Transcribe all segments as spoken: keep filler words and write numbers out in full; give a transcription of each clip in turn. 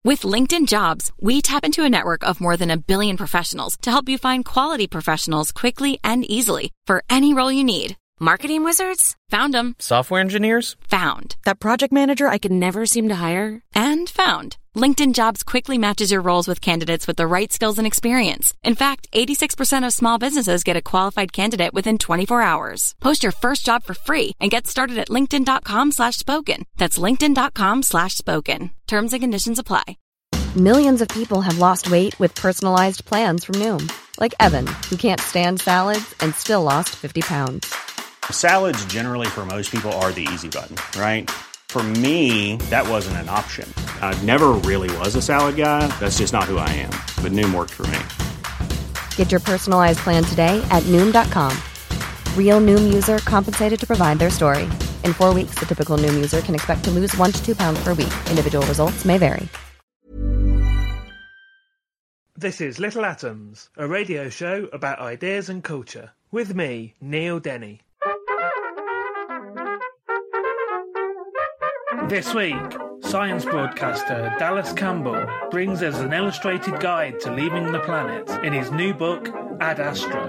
With LinkedIn Jobs, we tap into a network of more than a billion professionals to help you find quality professionals quickly and easily for any role you need. Marketing wizards? Found them. Software engineers? Found. That project manager I could never seem to hire? And found. LinkedIn Jobs quickly matches your roles with candidates with the right skills and experience. In fact, eighty-six percent of small businesses get a qualified candidate within twenty-four hours. Post your first job for free and get started at linkedin.com slash spoken. That's linkedin.com slash spoken. Terms and conditions apply. Millions of people have lost weight with personalized plans from Noom. Like Evan, who can't stand salads and still lost fifty pounds. Salads generally for most people are the easy button, right? For me, that wasn't an option. I never really was a salad guy. That's just not who I am. But Noom worked for me. Get your personalized plan today at Noom dot com. Real Noom user compensated to provide their story. In four weeks, the typical Noom user can expect to lose one to two pounds per week. Individual results may vary. This is Little Atoms, a radio show about ideas and culture. With me, Neil Denny. This week, science broadcaster Dallas Campbell brings us an illustrated guide to leaving the planet in his new book, Ad Astra.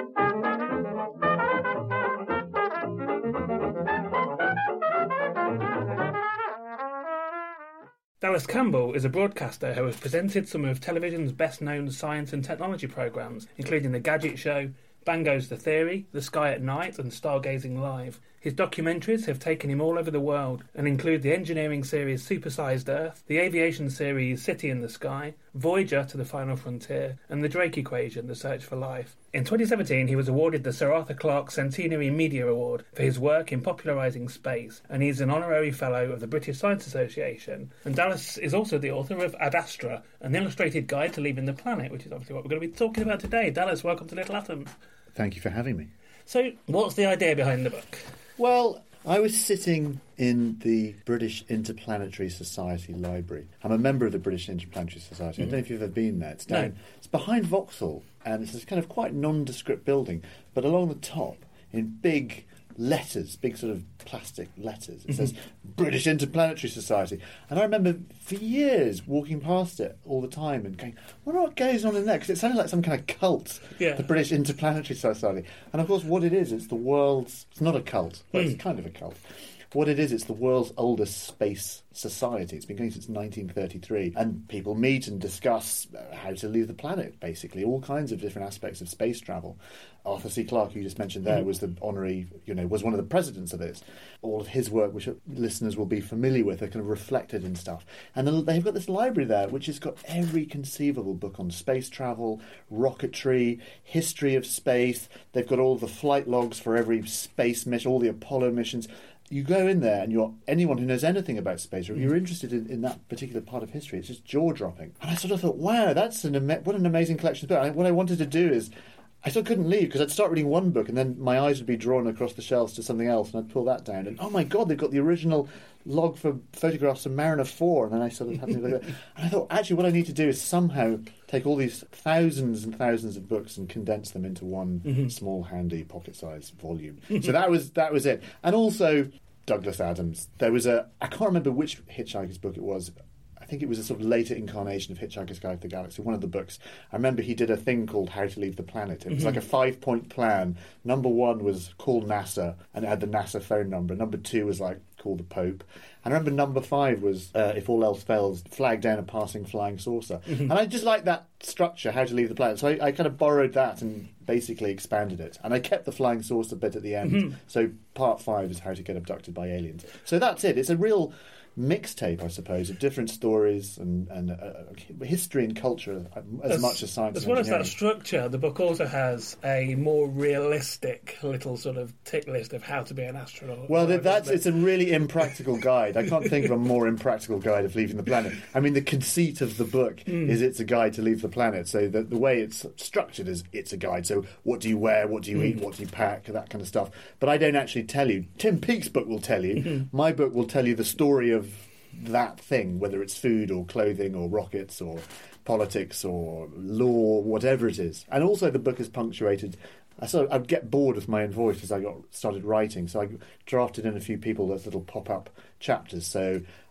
Dallas Campbell is a broadcaster who has presented some of television's best-known science and technology programmes, including The Gadget Show, Bang Goes the Theory, The Sky at Night and Stargazing Live. His documentaries have taken him all over the world and include the engineering series Supersized Earth, the aviation series City in the Sky, Voyager to the Final Frontier, and The Drake Equation, The Search for Life. In twenty seventeen, he was awarded the Sir Arthur Clarke Centenary Media Award for his work in popularising space, and he's an honorary fellow of the British Science Association. And Dallas is also the author of Ad Astra, an illustrated guide to leaving the planet, which is obviously what we're going to be talking about today. Dallas, welcome to Little Atoms. Thank you for having me. So, what's the idea behind the book? Well, I was sitting in the British Interplanetary Society library. I'm a member of the British Interplanetary Society. Mm. I don't know if you've ever been there. It's down. No. It's behind Vauxhall, and it's this kind of quite nondescript building. But along the top, in big letters, big sort of plastic letters, it says British Interplanetary Society. And I remember for years walking past it all the time and going, I wonder what goes on in there, because it sounded like some kind of cult, yeah. The British Interplanetary Society. And of course what it is, it's the world's, it's not a cult, but mm. it's kind of a cult. What it is, it's the world's oldest space society. It's been going since nineteen thirty-three. And people meet and discuss how to leave the planet, basically. All kinds of different aspects of space travel. Arthur C. Clarke, who you just mentioned there, mm. was the honorary, you know, was one of the presidents of this. All of his work, which listeners will be familiar with, are kind of reflected in stuff. And they've got this library there, which has got every conceivable book on space travel, rocketry, history of space. They've got all the flight logs for every space mission, all the Apollo missions. You go in there and you're anyone who knows anything about space, or if you're interested in, in that particular part of history, it's just jaw-dropping. And I sort of thought, wow, that's an ama- what an amazing collection of books. I, what I wanted to do is, I still couldn't leave, because I'd start reading one book and then my eyes would be drawn across the shelves to something else, and I'd pull that down, and oh my God, they've got the original log for photographs of Mariner four, and then I sort of had to look at it. And I thought, actually, what I need to do is somehow take all these thousands and thousands of books and condense them into one mm-hmm. small, handy, pocket-sized volume. So that was that was it. And also Douglas Adams. There was a, I can't remember which Hitchhiker's book it was. I think it was a sort of later incarnation of Hitchhiker's Guide to the Galaxy, one of the books. I remember he did a thing called How to Leave the Planet. It was mm-hmm. like a five-point plan. Number one was call NASA, and it had the NASA phone number. Number two was like call the Pope. And I remember number five was, uh, if all else fails, flag down a passing flying saucer. Mm-hmm. And I just like that structure, How to Leave the Planet. So I, I kind of borrowed that and basically expanded it. And I kept the flying saucer bit at the end. Mm-hmm. So part five is how to get abducted by aliens. So that's it. It's a real mixtape, I suppose, of different stories and, and uh, history and culture as, as much as science as and well engineering. As that structure, the book also has a more realistic little sort of tick list of how to be an astronaut. Well, well that's it's a really impractical guide. I can't think of a more impractical guide of leaving the planet. I mean, the conceit of the book mm. is it's a guide to leave the planet. So the, the way it's structured is it's a guide. So what do you wear? What do you mm. eat? What do you pack? That kind of stuff. But I don't actually tell you. Tim Peake's book will tell you. Mm-hmm. My book will tell you the story of that thing, whether it's food or clothing or rockets or politics or law, whatever it is. And also the book is punctuated. I sort of, I'd get bored with my own voice as I got started writing, so I drafted in a few people as little pop-up chapters. So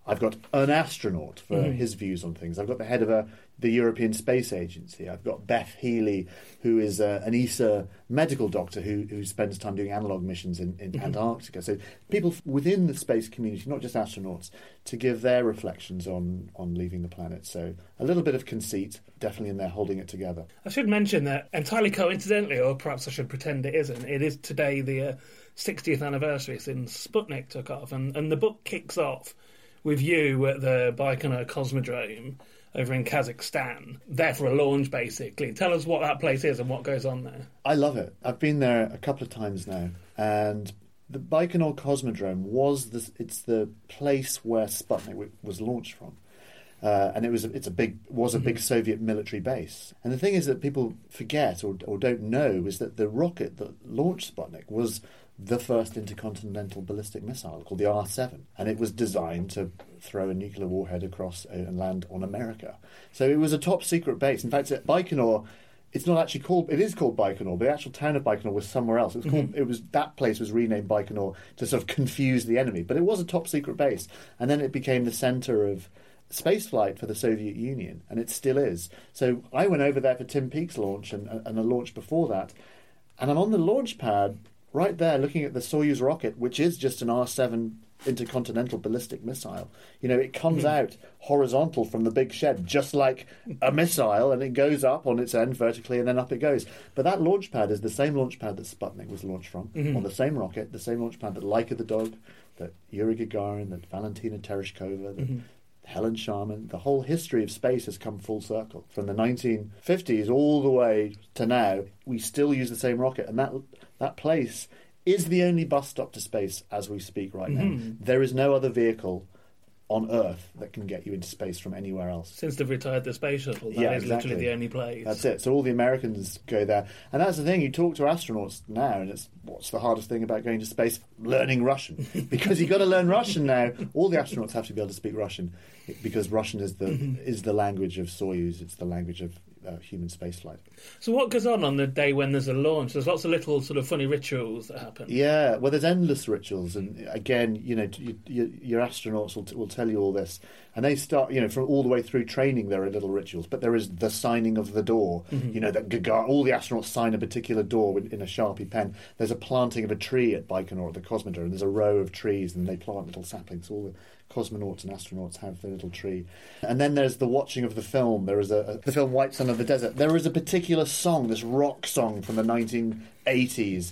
I've got an astronaut for Mm-hmm. his views on things. I've got the head of a, the European Space Agency. I've got Beth Healy, who is a, an E S A medical doctor who, who spends time doing analog missions in, in mm-hmm. Antarctica. So people within the space community, not just astronauts, to give their reflections on, on leaving the planet. So a little bit of conceit, definitely in there holding it together. I should mention that entirely coincidentally, or perhaps I should pretend it isn't, it is today the uh, sixtieth anniversary since Sputnik took off, and, and the book kicks off with you at the Baikonur Cosmodrome over in Kazakhstan, there for a launch, basically. Tell us what that place is and what goes on there. I love it. I've been there a couple of times now, and the Baikonur Cosmodrome was the, it's the place where Sputnik w- was launched from. Uh, and it was a, it's a big was a big mm-hmm. Soviet military base. And the thing is that people forget or, or don't know is that the rocket that launched Sputnik was the first intercontinental ballistic missile called the R seven, and it was designed to throw a nuclear warhead across and land on America. So it was a top secret base. In fact, at Baikonur, it's not actually called. It is called Baikonur, but the actual town of Baikonur was somewhere else. It was called. Mm-hmm. It was that place was renamed Baikonur to sort of confuse the enemy, but it was a top secret base, and then it became the centre of spaceflight for the Soviet Union, and it still is. So I went over there for Tim Peake's launch and, and a launch before that, and I'm on the launch pad right there looking at the Soyuz rocket, which is just an R seven intercontinental ballistic missile. You know, it comes mm. out horizontal from the big shed, just like a missile, and it goes up on its end vertically, and then up it goes. But that launch pad is the same launch pad that Sputnik was launched from, mm-hmm. on the same rocket, the same launch pad that Laika the dog, that Yuri Gagarin, that Valentina Tereshkova, that mm-hmm. Helen Sharman. The whole history of space has come full circle. From the nineteen fifties all the way to now, we still use the same rocket, and that that place is the only bus stop to space as we speak right mm-hmm. now. There is no other vehicle on Earth that can get you into space from anywhere else. Since they've retired the space shuttle, that yeah, is exactly. literally the only place. That's it. So all the Americans go there. And that's the thing, you talk to astronauts now, and it's what's the hardest thing about going to space? Learning Russian. Because you've got to learn Russian now. All the astronauts have to be able to speak Russian, because Russian is the mm-hmm. is the language of Soyuz. It's the language of uh, human spaceflight. So what goes on on the day when there's a launch? There's lots of little sort of funny rituals that happen. Yeah, well, there's endless rituals, and again, you know, you, you, your astronauts will, t- will tell you all this, and they start, you know, from all the way through training. There are little rituals, but there is the signing of the door. Mm-hmm. You know, that Gagarin, all the astronauts sign a particular door in, in a Sharpie pen. There's a planting of a tree at Baikonur at the Cosmodrome, and there's a row of trees, and they plant little saplings. All the cosmonauts and astronauts have their little tree. And then there's the watching of the film. There is a, a the film White Sun of the Desert. There is a particular song, this rock song from the nineteen eighties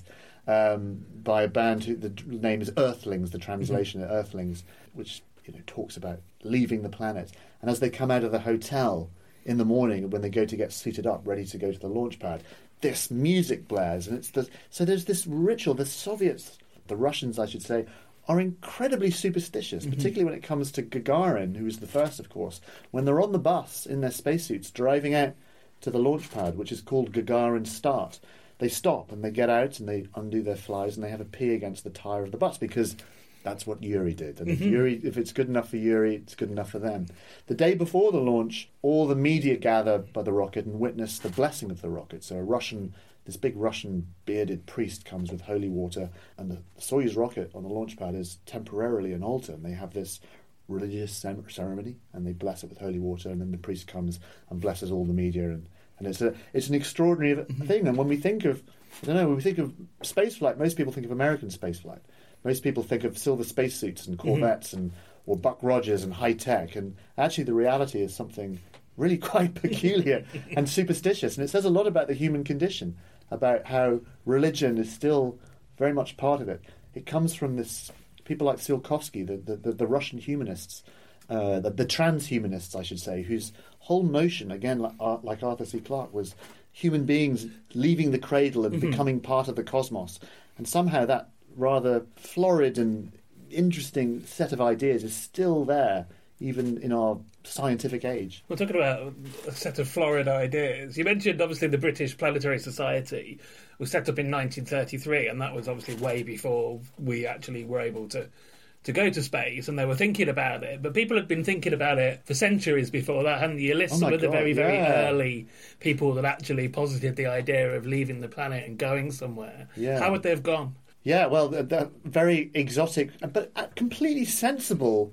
um, by a band who the name is Earthlings, the translation mm-hmm. of Earthlings, which, you know, talks about leaving the planet. And as they come out of the hotel in the morning, when they go to get suited up, ready to go to the launch pad, this music blares, and it's the, so there's this ritual. The Soviets, the Russians, I should say, are incredibly superstitious, mm-hmm. particularly when it comes to Gagarin, who was the first, of course. When they're on the bus in their spacesuits driving out to the launch pad, which is called Gagarin Start, they stop and they get out and they undo their flies and they have a pee against the tyre of the bus, because that's what Yuri did. And mm-hmm. if Yuri, if it's good enough for Yuri, it's good enough for them. The day before the launch, all the media gather by the rocket and witness the blessing of the rocket. So a Russian, this big Russian bearded priest comes with holy water, and the Soyuz rocket on the launch pad is temporarily an altar, and they have this religious ceremony, and they bless it with holy water, and then the priest comes and blesses all the media, and, and it's a it's an extraordinary mm-hmm. thing. And when we think of, I don't know, when we think of spaceflight, most people think of American spaceflight. Most people think of silver spacesuits and Corvettes mm-hmm. and or Buck Rogers and high tech, and actually the reality is something really quite peculiar and superstitious, and it says a lot about the human condition, about how religion is still very much part of it. It comes from this people like Tsiolkovsky, the the, the, the Russian humanists, uh, the, the transhumanists, I should say, whose whole notion, again, like, uh, like Arthur C. Clarke, was human beings leaving the cradle and mm-hmm. becoming part of the cosmos, and somehow that rather florid and interesting set of ideas is still there, even in our scientific age. We're talking about a set of florid ideas. You mentioned, obviously, the British Planetary Society was set up in nineteen thirty-three, and that was obviously way before we actually were able to, to go to space, and they were thinking about it. But people had been thinking about it for centuries before that, hadn't you? You list oh some of the God, very, very yeah. early people that actually posited the idea of leaving the planet and going somewhere. Yeah. How would they have gone? Yeah, well, they're, they're very exotic, but completely sensible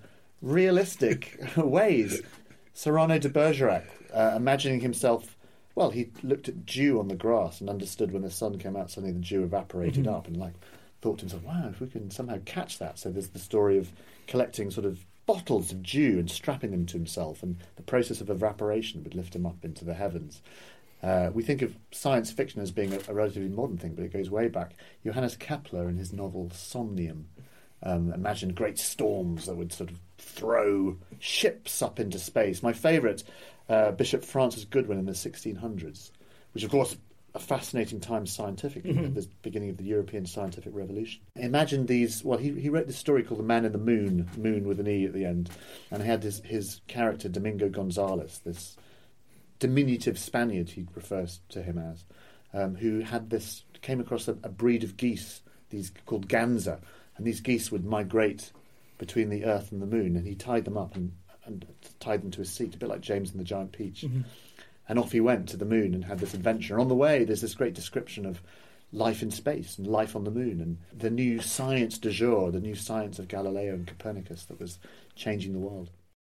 realistic ways. Cyrano de Bergerac, uh, imagining himself, well, he looked at dew on the grass and understood when the sun came out, suddenly the dew evaporated Mm-hmm. up, and like thought to himself, wow, if we can somehow catch that. So there's the story of collecting sort of bottles of dew and strapping them to himself, and the process of evaporation would lift him up into the heavens. Uh, we think of science fiction as being a, a relatively modern thing, but it goes way back. Johannes Kepler, in his novel Somnium, um, imagined great storms that would sort of throw ships up into space. My favourite, uh, Bishop Francis Goodwin in the sixteen hundreds, which of course a fascinating time scientifically, Mm-hmm. the beginning of the European scientific revolution. Imagine these, well, he, he wrote this story called The Man in the Moon, Moon with an E at the end, and he had his, his character, Domingo Gonzalez, this diminutive Spaniard, he refers to him as, um, who had this, came across a, a breed of geese, these called Ganza, and these geese would migrate between the Earth and the Moon, and he tied them up and, and tied them to his seat, a bit like James and the Giant Peach. Mm-hmm. And off he went to the Moon and had this adventure. And on the way, there's this great description of life in space and life on the Moon, and the new science du jour, the new science of Galileo and Copernicus that was changing the world.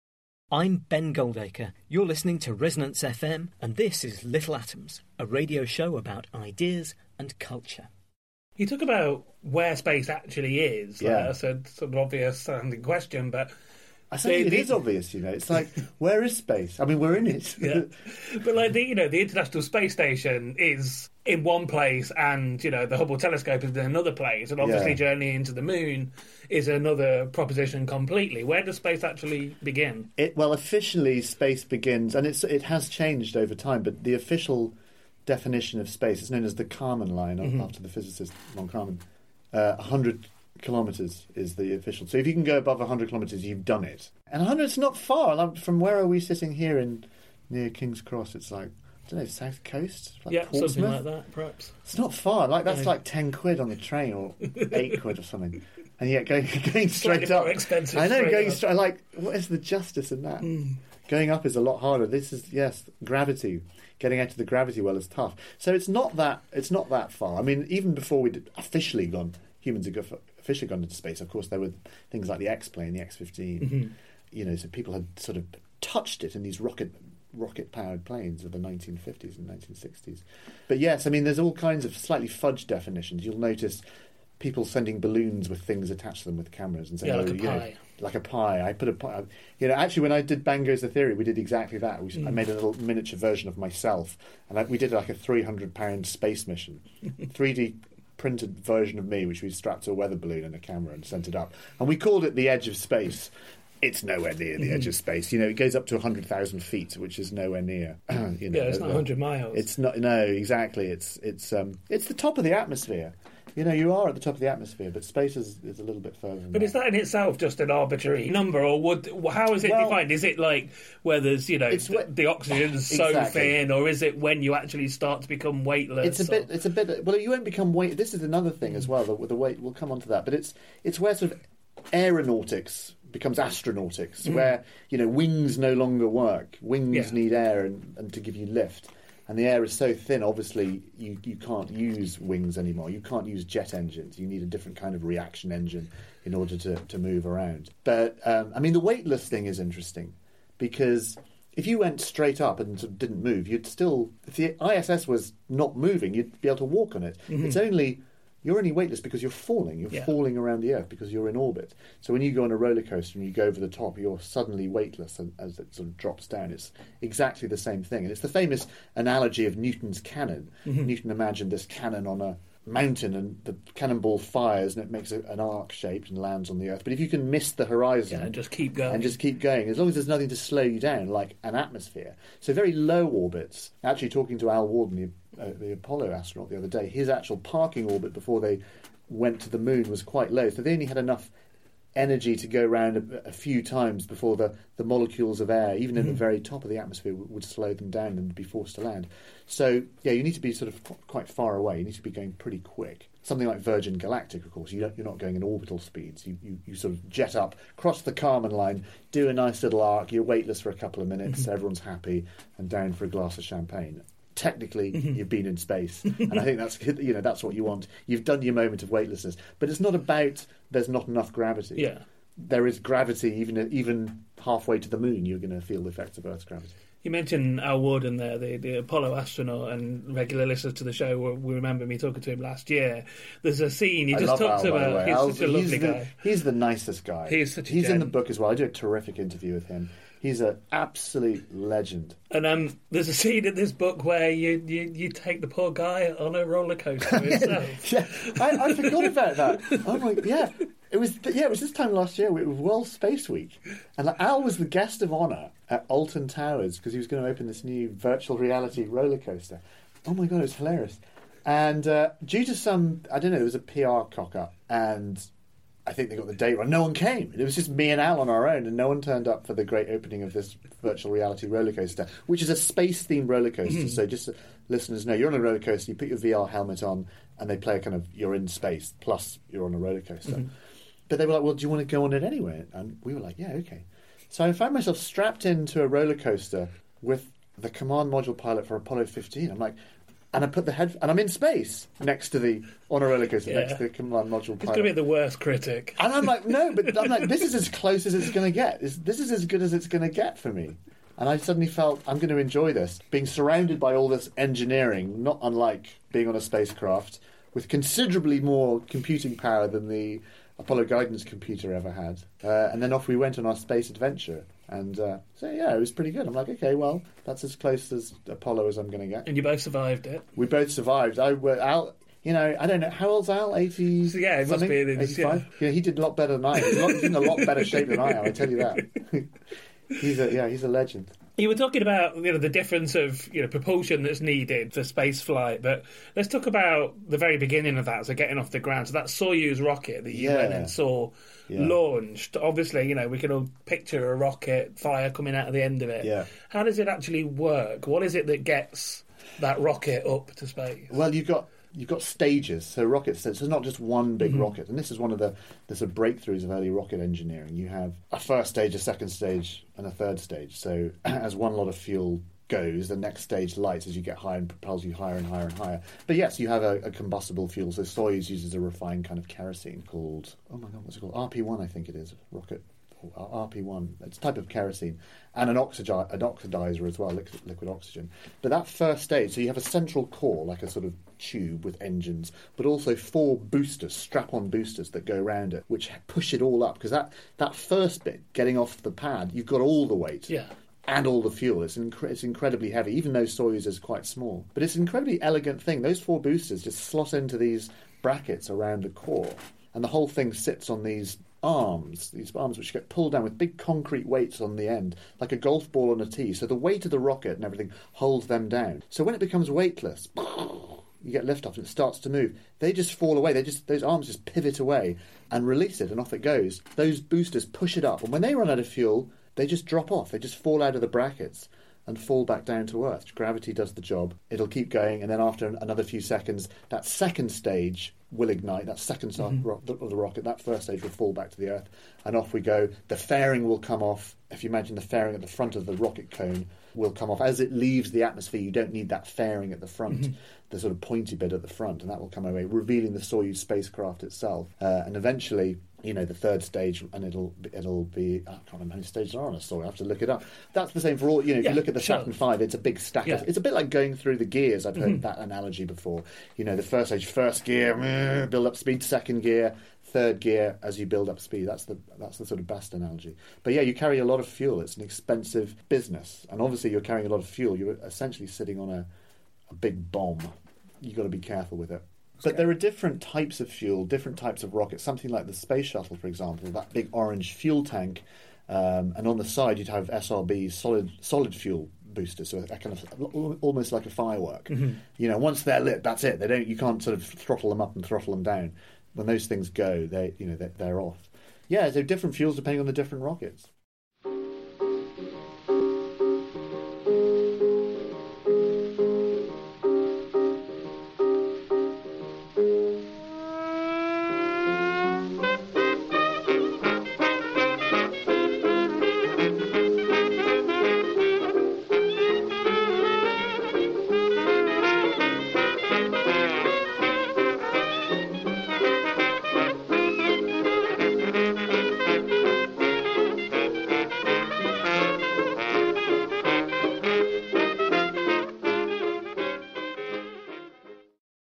I'm Ben Goldacre. You're listening to Resonance F M, and this is Little Atoms, a radio show about ideas and culture. You talk about where space actually is. Yeah. Like, that's a sort of obvious sounding question, but I think The- it the- is obvious, you know. It's like, where is space? I mean, we're in it. yeah. But like the you know the International Space Station is in one place, and you know the Hubble telescope is in another place, and obviously Yeah. journeying into the moon is another proposition completely. Where does space actually begin? It, well, officially, space begins, and it's it has changed over time, but the official definition of space is known as the Kármán line, Mm-hmm. after the physicist von Kármán. Uh, one hundred kilometres is the official. So if you can go above one hundred kilometres, you've done it. And one hundred is not far. Like, from where are we sitting here in near King's Cross? It's like, I don't know, South Coast? Like Yeah, Portsmouth? something like that, perhaps. It's not far. Like, that's No. like ten quid on the train, or eight quid or something. And yet going, going Slightly straight up. more expensive I know, straight going up. straight. Like, what is the justice in that? Going up is a lot harder. This is, yes, gravity. Getting out of the gravity well is tough. So it's not that. It's not that far. I mean, even before we'd officially gone, humans had go- officially gone into space. Of course, there were things like the X-plane, the X fifteen. Mm-hmm. You know, so people had sort of touched it in these rocket rocket-powered planes of the nineteen fifties and nineteen sixties. But yes, I mean, there's all kinds of slightly fudged definitions. You'll notice people sending balloons with things attached to them with cameras and saying, Yeah, like oh, a you know, pie. like a pie. I put a pie. You know, actually, when I did Bang Goes the Theory, we did exactly that. We, Mm. I made a little miniature version of myself, and I, we did like a three hundred pound space mission, three D printed version of me, which we strapped to a weather balloon and a camera and sent it up. And we called it The Edge of Space. It's nowhere near the edge of space. You know, it goes up to one hundred thousand feet, which is nowhere near. you know, Yeah, it's not uh, one hundred miles. It's not. No, exactly. It's it's um it's the top of the atmosphere. You know, you are at the top of the atmosphere, but space is, is a little bit further than But is that in itself just an arbitrary number, or would how is it Well, defined? Is it like where there's you know It's th- wh- the oxygen's so Exactly. thin, or is it when you actually start to become weightless? It's a or- bit. It's a bit. Well, you won't become weight. This is another thing as well. The, the weight. We'll come on to that. But it's it's where sort of aeronautics becomes astronautics, where you know wings no longer work. Wings Yeah. need air and, and to give you lift. And the air is so thin, obviously, you, you can't use wings anymore. You can't use jet engines. You need a different kind of reaction engine in order to, to move around. But, um, I mean, the weightless thing is interesting because if you went straight up and sort of didn't move, you'd still... If the I S S was not moving, you'd be able to walk on it. It's only... You're only weightless because you're falling. You're Yeah. falling around the Earth because you're in orbit. So when you go on a roller coaster and you go over the top, you're suddenly weightless and, as it sort of drops down. It's exactly the same thing. And it's the famous analogy of Newton's cannon. Newton imagined this cannon on a mountain and the cannonball fires and it makes a, an arc shape and lands on the Earth. But if you can miss the horizon... yeah, and just keep going. and just keep going, as long as there's nothing to slow you down, like an atmosphere. So very low orbits. Actually, talking to Al Warden, the, uh, the Apollo astronaut, the other day, his actual parking orbit before they went to the moon was quite low. So they only had enough energy to go around a, a few times before the, the molecules of air, even in the very top of the atmosphere, w- would slow them down and be forced to land. So, yeah, you need to be sort of qu- quite far away. You need to be going pretty quick. Something like Virgin Galactic, of course, you don't, you're not going in orbital speeds. You, you, you sort of jet up, cross the Kármán line, do a nice little arc, you're weightless for a couple of minutes, everyone's happy, and down for a glass of champagne. Technically, you've been in space, and I think that's you know that's what you want. You've done your moment of weightlessness, but it's not about there's not enough gravity. Yeah. there is gravity, even even halfway to the moon, you're going to feel the effects of Earth's gravity. You mentioned Al Worden there, the, the Apollo astronaut, and regular listeners to the show will, will remember me talking to him last year. There's a scene you I just love talked Al, by the about. way. He's Al's- such a lovely he's the, guy. He's the nicest guy. He is such a He's in gent. the book as well. I do a terrific interview with him. He's an absolute legend. And um, there's a scene in this book where you, you, you take the poor guy on a roller coaster himself. Yeah, I, I forgot about that. Oh my, yeah. It was yeah, it was this time last year. It was World Space Week, and like, Al was the guest of honour at Alton Towers because he was going to open this new virtual reality roller coaster. Oh my god, it was hilarious! And uh, due to some, I don't know, there was a P R cock up, and I think they got the date wrong. No one came. It was just me and Al on our own, and no one turned up for the great opening of this virtual reality roller coaster, which is a space themed roller coaster. Mm. So just so listeners know, you're on a roller coaster, you put your V R helmet on, and they play a kind of you're in space plus you're on a roller coaster. Mm-hmm. But they were like, well, do you want to go on it anyway? And we were like, yeah, okay. So I found myself strapped into a roller coaster with the command module pilot for Apollo fifteen. I'm like, and I put the head, and I'm in space next to the, on a roller coaster, yeah. next to the command module pilot. It's going to be the worst critic. And I'm like, no, but I'm like, this is as close as it's going to get. This, this is as good as it's going to get for me. And I suddenly felt, I'm going to enjoy this. Being surrounded by all this engineering, not unlike being on a spacecraft, with considerably more computing power than the Apollo guidance computer ever had. Uh, and then off we went on our space adventure. And uh, so, yeah, it was pretty good. I'm like, okay, well, that's as close as Apollo as I'm going to get. And you both survived it? We both survived. I were Al, you know, I don't know, how old's Al? eighty so, yeah, it must be. eighty-five? Yeah. yeah, he did a lot better than I am. He's, he's in a lot better shape than I am, I tell you that. he's a, yeah, he's a legend. You were talking about, you know, the difference of, you know, propulsion that's needed for space flight, but let's talk about the very beginning of that, so getting off the ground. So that Soyuz rocket that you yeah. went and saw yeah. launched, obviously, you know, we can all picture a rocket, fire coming out of the end of it. Yeah. How does it actually work? What is it that gets that rocket up to space? Well, you've got... You've got stages, so rockets. So it's not just one big mm-hmm. rocket, and this is one of the, the sort of breakthroughs of early rocket engineering. You have a first stage, a second stage, and a third stage. So as one lot of fuel goes, the next stage lights as you get higher and propels you higher and higher and higher. But yes, you have a, a combustible fuel. So Soyuz uses a refined kind of kerosene called, oh my god, what's it called? R P one, I think it is, rocket. R P one, it's a type of kerosene, and an, oxidi- an oxidizer as well, liquid, liquid oxygen. But that first stage, so you have a central core, like a sort of tube with engines, but also four boosters, strap-on boosters that go around it, which push it all up. Because that, that first bit, getting off the pad, you've got all the weight. Yeah. And all the fuel. It's, inc- it's incredibly heavy, even though Soyuz is quite small. But it's an incredibly elegant thing. Those four boosters just slot into these brackets around the core, and the whole thing sits on these arms, these arms which get pulled down with big concrete weights on the end, like a golf ball on a tee. So the weight of the rocket and everything holds them down. So when it becomes weightless, you get liftoff and it starts to move. They just fall away. They just those arms just pivot away and release it, and off it goes. Those boosters push it up, and when they run out of fuel, they just drop off. They just fall out of the brackets and fall back down to Earth. Gravity does the job. It'll keep going, and then after another few seconds, that second stage will ignite, that second side mm-hmm. of the rocket. That first stage will fall back to the Earth, and off we go. The fairing will come off. If you imagine the fairing at the front of the rocket cone will come off. As it leaves the atmosphere, you don't need that fairing at the front, mm-hmm. the sort of pointy bit at the front, and that will come away, revealing the Soyuz spacecraft itself. Uh, and eventually, you know, the third stage, and it'll it'll be, I can't remember how many stages there are on a Soyuz, I have to look it up. That's the same for all, you know, if yeah, you look at the sure. Saturn five, it's a big stack yeah. of, it's a bit like going through the gears. I've heard mm-hmm. that analogy before. You know, the first stage, first gear, build up speed, second gear, third gear as you build up speed. That's the that's the sort of best analogy. But yeah, you carry a lot of fuel. It's an expensive business, and obviously you're carrying a lot of fuel. You're essentially sitting on a, a big bomb. You've got to be careful with it. But okay. there are different types of fuel, different types of rockets. Something like the space shuttle, for example, that big orange fuel tank, um, and on the side you'd have S R Bs, solid solid fuel boosters, so a kind of almost like a firework. Mm-hmm. You know, once they're lit, that's it. They don't. You can't sort of throttle them up and throttle them down. When those things go, they you know they're, they're off. Yeah, so different fuels depending on the different rockets.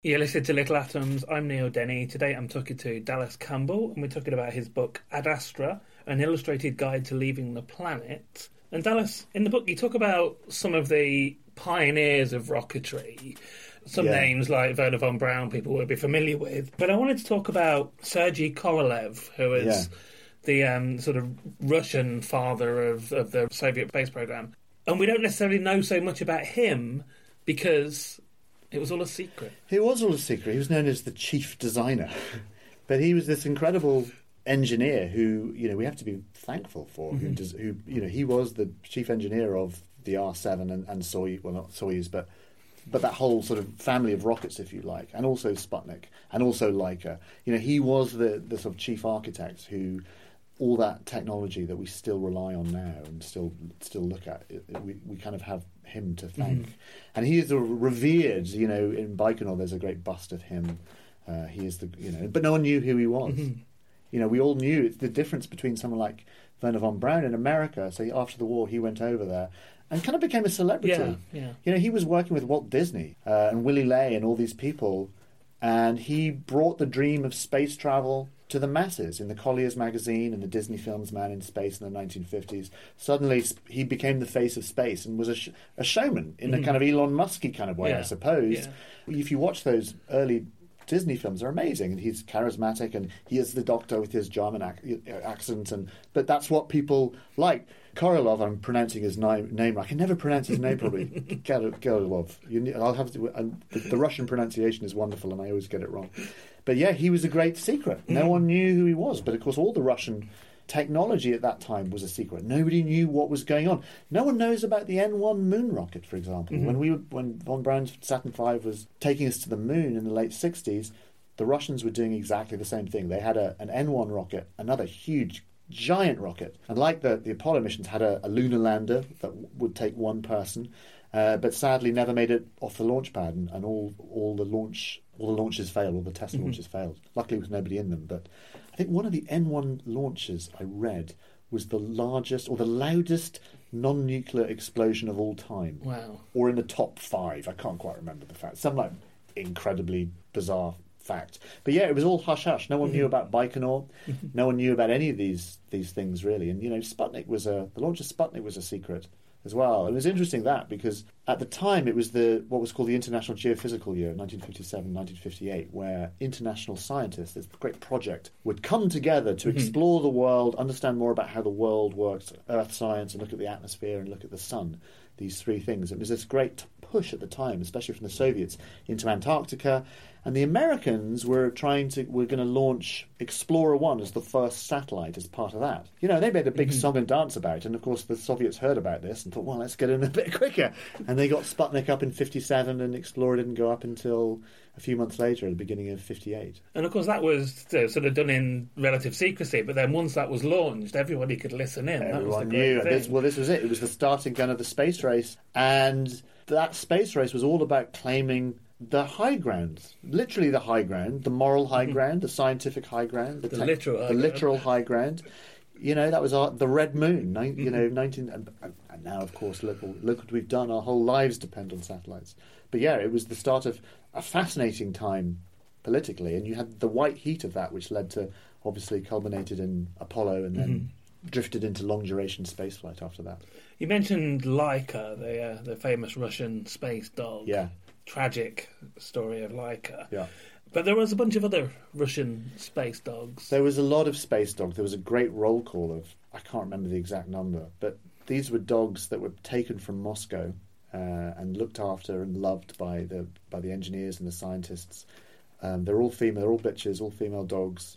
You're listening to Little Atoms. I'm Neil Denny. Today I'm talking to Dallas Campbell, and we're talking about his book Ad Astra, an illustrated guide to leaving the planet. And Dallas, in the book you talk about some of the pioneers of rocketry, some Yeah. names like Wernher von Braun people will be familiar with. But I wanted to talk about Sergei Korolev, who is Yeah. the um, sort of Russian father of, of the Soviet space program. And we don't necessarily know so much about him because it was all a secret. It was all a secret. He was known as the chief designer. But he was this incredible engineer who, you know, we have to be thankful for, Mm-hmm. who, does, who, you know, he was the chief engineer of the R seven and, and Soyuz, well, not Soyuz, but but that whole sort of family of rockets, if you like, and also Sputnik, and also Laika. You know, he was the, the sort of chief architect who, all that technology that we still rely on now and still still look at, it, it, we, we kind of have him to thank. Mm-hmm. And he is a revered, you know, in Baikonur there's a great bust of him. Uh, he is the, you know, but no one knew who he was. Mm-hmm. You know, we all knew it's the difference between someone like Wernher von Braun in America. So after the war, he went over there and kind of became a celebrity. Yeah, yeah. You know, he was working with Walt Disney uh, and Willy Ley and all these people, and he brought the dream of space travel to the masses in the Collier's magazine and the Disney films Man in Space in the nineteen fifties. Suddenly, sp- he became the face of space and was a, sh- a showman in a kind of Elon Musky kind of way, Yeah, I suppose. yeah. If you watch those early Disney films, they're amazing, and he's charismatic, and he is the Doctor with his German ac- accent, and but that's what people like. Korolev, I'm pronouncing his name. name I can never pronounce his name properly. Korolev. You ne- I'll have to. And the, the Russian pronunciation is wonderful, and I always get it wrong. But yeah, he was a great secret. No one knew who he was. But of course, all the Russian technology at that time was a secret. Nobody knew what was going on. No one knows about the N one moon rocket, for example. Mm-hmm. When we were, when von Braun's Saturn five was taking us to the moon in the late sixties, the Russians were doing exactly the same thing. They had a, an N one rocket, another huge, giant rocket. And like the, the Apollo missions, had a, a lunar lander that w- would take one person, uh, but sadly never made it off the launch pad, and, and all all the launch all the launches failed, all the test Mm-hmm. launches failed. Luckily, there was nobody in them. But I think one of the N one launches I read was the largest or the loudest non-nuclear explosion of all time. Wow. Or in the top five. I can't quite remember the fact. Some like incredibly bizarre fact. But yeah, it was all hush-hush. No one knew about Baikonur. No one knew about any of these these things, really. And, you know, Sputnik was a... The launch of Sputnik was a secret as well. It was interesting that because at the time it was the what was called the International Geophysical Year, nineteen fifty-seven, nineteen fifty-eight, where international scientists, this great project, would come together to explore the world, understand more about how the world works, earth science, and look at the atmosphere and look at the sun. These three things. It was this great push at the time, especially from the Soviets, into Antarctica. And the Americans were trying to, were going to launch Explorer one as the first satellite as part of that. You know, they made a big song and dance about it. And of course, the Soviets heard about this and thought, well, let's get in a bit quicker. And they got Sputnik up in fifty-seven, and Explorer didn't go up until a few months later, at the beginning of fifty-eight. And of course, that was uh, sort of done in relative secrecy. But then once that was launched, everybody could listen in. That was Everyone the great knew. thing. This, well, this was it. It was the starting gun of the space race. And that space race was all about claiming the high ground, literally the high ground, the moral high ground, the scientific high ground, the, The tech- literal high the ground. literal high ground. You know, that was our, the Red Moon. Nine, you know, nineteen, and, and now, of course, look, look what we've done. Our whole lives depend on satellites. But yeah, it was the start of a fascinating time politically, and you had the white heat of that, which led to, obviously, culminated in Apollo, and then drifted into long duration spaceflight after that. You mentioned Laika, the uh, the famous Russian space dog. Yeah. Tragic story of Laika. Yeah. But there was a bunch of other Russian space dogs. There was a lot of space dogs. There was a great roll call of, I can't remember the exact number, but these were dogs that were taken from Moscow uh, and looked after and loved by the by the engineers and the scientists. Um, they're all female, they're all bitches, all female dogs.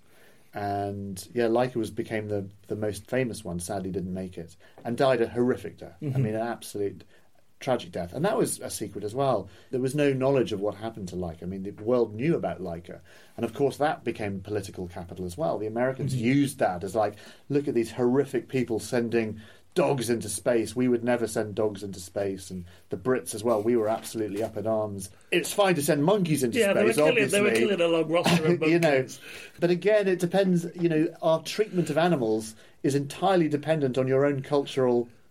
And yeah, Laika was became the, the most famous one, sadly didn't make it, and died a horrific death. I mean, an absolute tragic death. And that was a secret as well. There was no knowledge of what happened to Laika. I mean, the world knew about Laika. And of course, that became political capital as well. The Americans mm-hmm. used that as like, look at these horrific people sending dogs into space. We would never send dogs into space. And the Brits as well, we were absolutely up in arms. It's fine to send monkeys into yeah, space, they were killing, obviously. They were killing a long roster of monkeys. You know, but again, it depends, you know, our treatment of animals is entirely dependent on your own cultural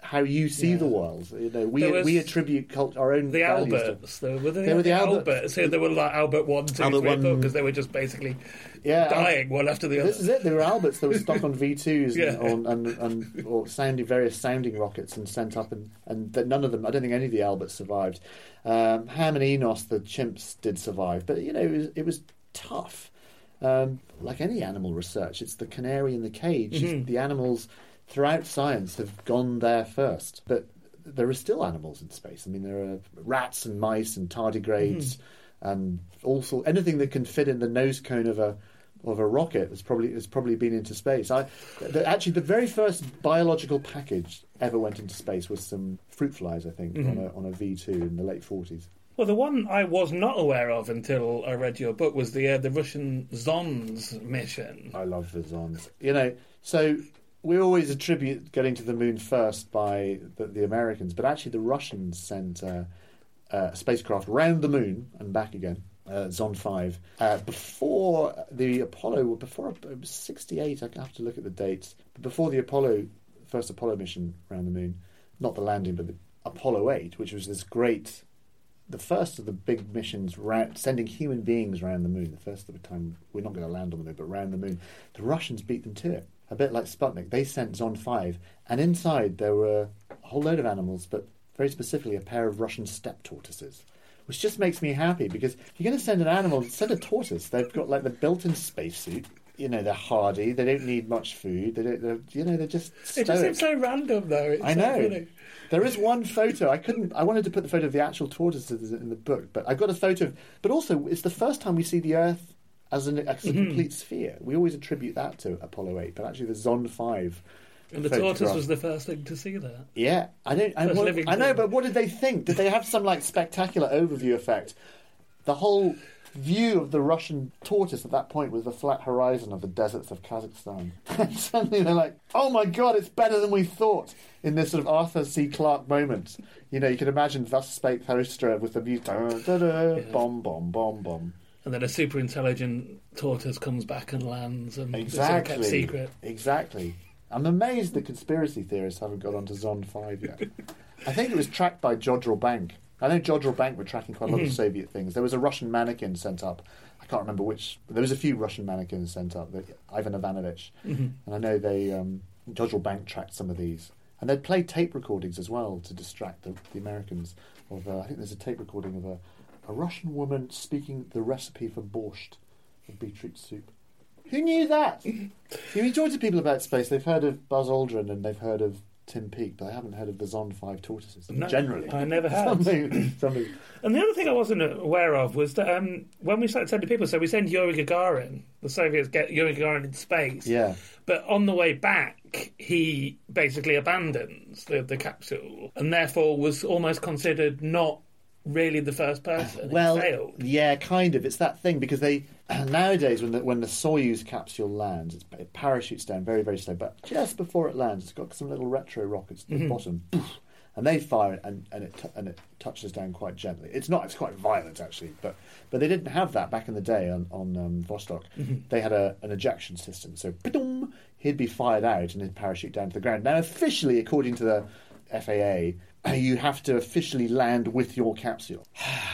how you see Yeah. the world. You know, we There was we attribute cult, our own The values Alberts, to. though, were they, They were the the Albert- Alberts? So they were like Albert one, two, Albert three, one- four, because they were just basically Yeah, dying one after the other. This is it. They were Alberts. They were stuck on V twos Yeah. and, and, and, and or sounding various sounding rockets and sent up, and and that none of them. I don't think any of the Alberts survived. Um, Ham and Enos, the chimps, did survive, but you know it was, it was tough. Um, like any animal research, it's the canary in the cage. Mhm. The animals throughout science have gone there first, but there are still animals in space. I mean, there are rats and mice and tardigrades Mm-hmm. and also anything that can fit in the nose cone of a of a rocket has probably has probably been into space. I the, actually the very first biological package ever went into space was some fruit flies, I think, Mhm. on a on a V two in the late forties. Well, the one I was not aware of until I read your book was the uh, the Russian Zons mission. I love the Zons. You know, so we always attribute getting to the moon first by the, the Americans, but actually the Russians sent uh, uh, a spacecraft round the moon and back again, uh, Zond five, uh, before the Apollo, before it was sixty-eight, I have to look at the dates, but before the Apollo, first Apollo mission around the moon, not the landing, but the Apollo eight, which was this great... the first of the big missions round, sending human beings around the moon, the first of the time we're not going to land on the moon, but round the moon, the Russians beat them to it. A bit like Sputnik. They sent Zond five, and inside there were a whole load of animals, but very specifically a pair of Russian steppe tortoises, which just makes me happy, because if you're going to send an animal, send a tortoise. They've got like the built-in spacesuit. You know, they're hardy. They don't need much food. They don't. They're, you know, they're just stoic. It just seems so random, though. It's I so know. funny. There is one photo. I couldn't. I wanted to put the photo of the actual tortoises in the book, but I got a photo of. But also, it's the first time we see the Earth as, an, as a Mhm. complete sphere. We always attribute that to Apollo eight, but actually, the Zond five. And the photograph- tortoise was the first thing to see that. Yeah, I don't. I, First what, living I know, thing. but what did they think? Did they have some like spectacular overview effect? The whole view of the Russian tortoise at that point was the flat horizon of the deserts of Kazakhstan. And suddenly they're like, oh my God, it's better than we thought, in this sort of Arthur C. Clarke moment. You know, you can imagine Thus Spake Zarathustra with the music, da, da, da, Yeah. bomb, bomb, bomb, bomb. And then a super intelligent tortoise comes back and lands, and it's all Exactly. kept secret. Exactly. I'm amazed the conspiracy theorists haven't got onto Zond five yet. I think it was tracked by Jodrell Bank. I know Jodrell Bank were tracking quite a lot of Mhm. Soviet things. There was a Russian mannequin sent up. I can't remember which. But there was a few Russian mannequins sent up. that- Ivan Ivanovich. Mhm. And I know they um, Jodrell Bank tracked some of these. And they'd play tape recordings as well to distract the, the Americans. Of uh, I think there's a tape recording of a, a Russian woman speaking the recipe for borscht, for beetroot soup. Who knew that? You enjoy to people about space. They've heard of Buzz Aldrin and they've heard of Tim Peake, but I haven't heard of the Zond five tortoises. No, generally. I never had. Something, something. And the other thing I wasn't aware of was that um, when we started sending people, so we send Yuri Gagarin, the Soviets get Yuri Gagarin into space, Yeah. but on the way back, he basically abandons the, the capsule, and therefore was almost considered not really the first person. Well, it failed. yeah, kind of. It's that thing because they nowadays when the when the Soyuz capsule lands, it's, it parachutes down very very slow. But just before it lands, it's got some little retro rockets at the Mhm. bottom, poof, and they fire it and, and it t- and it touches down quite gently. It's not. It's quite violent actually, but but they didn't have that back in the day on on um, Vostok. Mhm. They had a, an ejection system, so pa-dum, he'd be fired out and he'd parachute down to the ground. Now, officially, according to the F A A, you have to officially land with your capsule.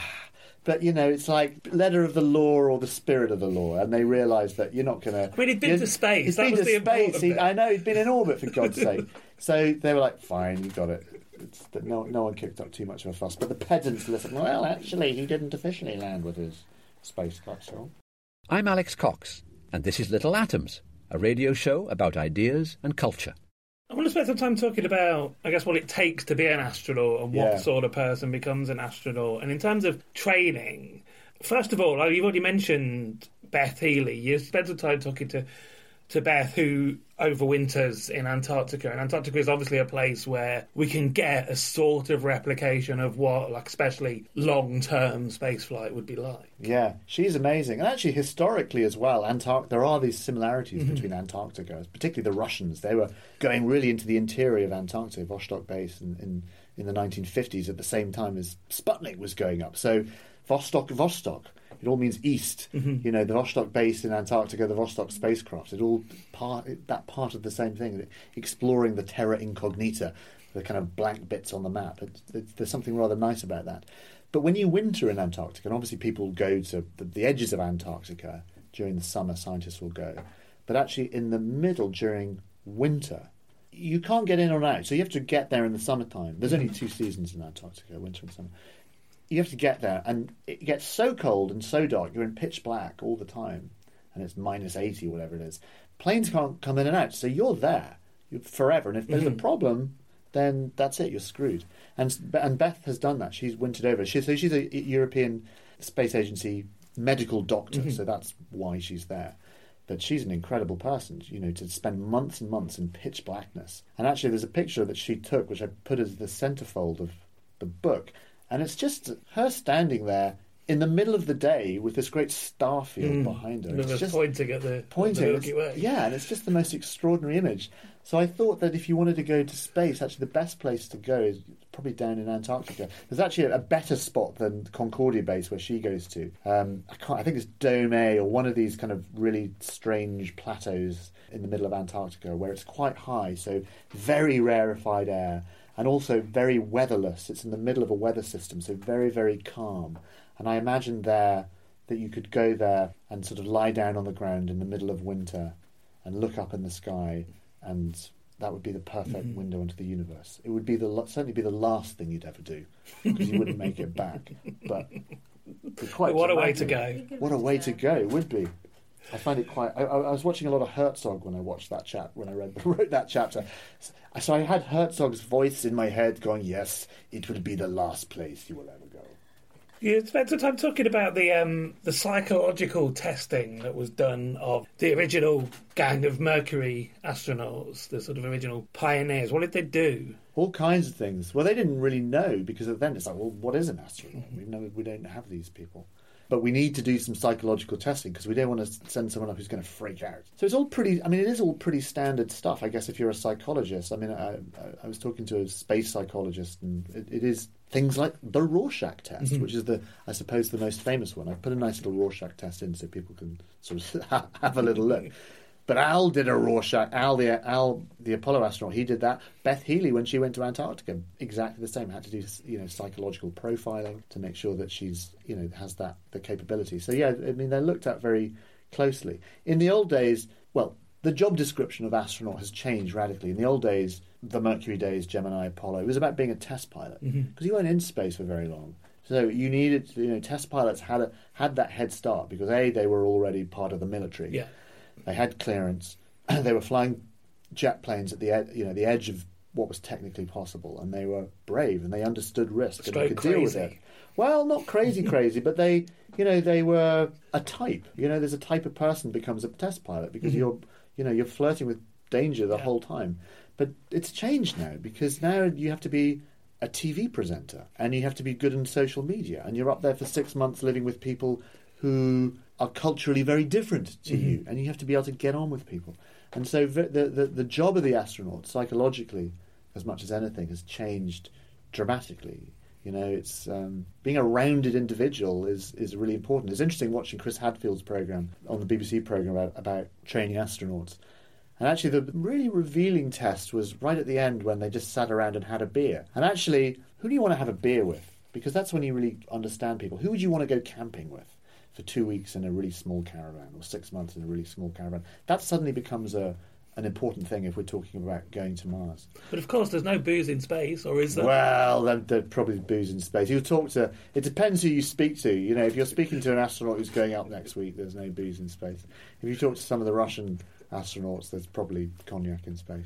But, you know, it's like letter of the law or the spirit of the law, and they realise that you're not going to... I mean, he'd been to space. He's That been was to the important space. He, bit. I know, he'd been in orbit, for God's sake. So they were like, fine, you got it. It's, but no, no one kicked up too much of a fuss. But the pedants listen, well, actually, he didn't officially land with his space capsule. I'm Alex Cox, and this is Little Atoms, a radio show about ideas and culture. I want to spend some time talking about, I guess, what it takes to be an astronaut and what Yeah. sort of person becomes an astronaut. And in terms of training, first of all, like, you've already mentioned Beth Healy. You spent some time talking to, to Beth, who overwinters in Antarctica. And Antarctica is obviously a place where we can get a sort of replication of what, like, especially long-term spaceflight would be like. Yeah, she's amazing. And actually, historically as well, Antarct- there are these similarities Mhm. between Antarctica, particularly the Russians. They were going really into the interior of Antarctica, Vostok Base, in, in, in the nineteen fifties at the same time as Sputnik was going up. So Vostok, Vostok, it all means east. Mhm. You know, the Vostok Base in Antarctica, the Vostok spacecraft, it all part that part of the same thing, exploring the terra incognita. the kind of blank bits on the map. It, it, there's something rather nice about that. But when you winter in Antarctica, and obviously people go to the, the edges of Antarctica during the summer, scientists will go, but actually in the middle during winter, you can't get in or out. So you have to get there in the summertime. There's only two seasons in Antarctica, winter and summer. You have to get there, and it gets so cold and so dark, you're in pitch black all the time, and it's minus eighty, whatever it is. Planes can't come in and out, so you're there you're forever. And if there's mm-hmm. a problem, then that's it, you're screwed. And and Beth has done that. She's wintered over. She, so she's a European Space Agency medical doctor, mm-hmm. so that's why she's there. But she's an incredible person, you know, to spend months and months in pitch blackness. And actually there's a picture that she took, which I put as the centerfold of the book, and it's just her standing there in the middle of the day with this great star field mm. behind her. It's just pointing at the, pointing, the Milky Way. Yeah, and it's just the most extraordinary image. So I thought that if you wanted to go to space, actually the best place to go is probably down in Antarctica. There's actually a better spot than Concordia Base where she goes to. Um, I can't. I think it's Dome or one of these kind of really strange plateaus in the middle of Antarctica where it's quite high, so very rarefied air, and also very weatherless. It's in the middle of a weather system, so very, very calm. And I imagined there that you could go there and sort of lie down on the ground in the middle of winter and look up in the sky, and that would be the perfect mm-hmm. window into the universe. It would be the certainly be the last thing you'd ever do, because you wouldn't make it back. But quite what a way to go! What a way to go it would be. I find it quite. I, I was watching a lot of Herzog when I watched that chap. When I read wrote that chapter, so I had Herzog's voice in my head going, "Yes, it will be the last place you will ever go." You spent some time talking about the um, the psychological testing that was done of the original gang of Mercury astronauts, the sort of original pioneers. What did they do? All kinds of things. Well, they didn't really know, because then it's like, well, what is an astronaut? We know we don't have these people. But we need to do some psychological testing because we don't want to send someone up who's going to freak out. So it's all pretty, I mean, it is all pretty standard stuff, I guess, if you're a psychologist. I mean, I, I was talking to a space psychologist, and it, it is things like the Rorschach test, mm-hmm. which is, the, I suppose, the most famous one. I've put a nice little Rorschach test in so people can sort of have a little look. But Al did a Rorschach. Al, the Al, the Apollo astronaut, he did that. Beth Healy, when she went to Antarctica, exactly the same. Had to do, you know, psychological profiling to make sure that she's, you know, has that the capability. So yeah, I mean, they're looked at very closely. In the old days, well, the job description of astronaut has changed radically. In the old days, the Mercury days, Gemini, Apollo, it was about being a test pilot because mm-hmm. you weren't in space for very long. So you needed, you know, test pilots had a, had that head start because A, they were already part of the military. Yeah. They had clearance. They were flying jet planes at the ed- you know the edge of what was technically possible, and they were brave and they understood risk and they could crazy. deal with it. Well, not crazy, crazy, but they, you know, they were a type. You know, there's a type of person becomes a test pilot because mm-hmm. you're, you know, you're flirting with danger the yeah. whole time. But it's changed now because now you have to be a T V presenter and you have to be good in social media, and you're up there for six months living with people who are culturally very different to mm-hmm. you, and you have to be able to get on with people. And so the, the the job of the astronaut, psychologically, as much as anything, has changed dramatically. You know, it's um, being a rounded individual is, is really important. It's interesting watching Chris Hadfield's programme on the B B C programme about, about training astronauts. And actually the really revealing test was right at the end when they just sat around and had a beer. And actually, who do you want to have a beer with? Because that's when you really understand people. Who would you want to go camping with for two weeks in a really small caravan, or six months in a really small caravan? That suddenly becomes a an important thing if we're talking about going to Mars. But of course, there's no booze in space, or is there? Well, there, there's probably booze in space. You talk to. It depends who you speak to. You know, if you're speaking to an astronaut who's going up next week, there's no booze in space. If you talk to some of the Russian astronauts, there's probably cognac in space.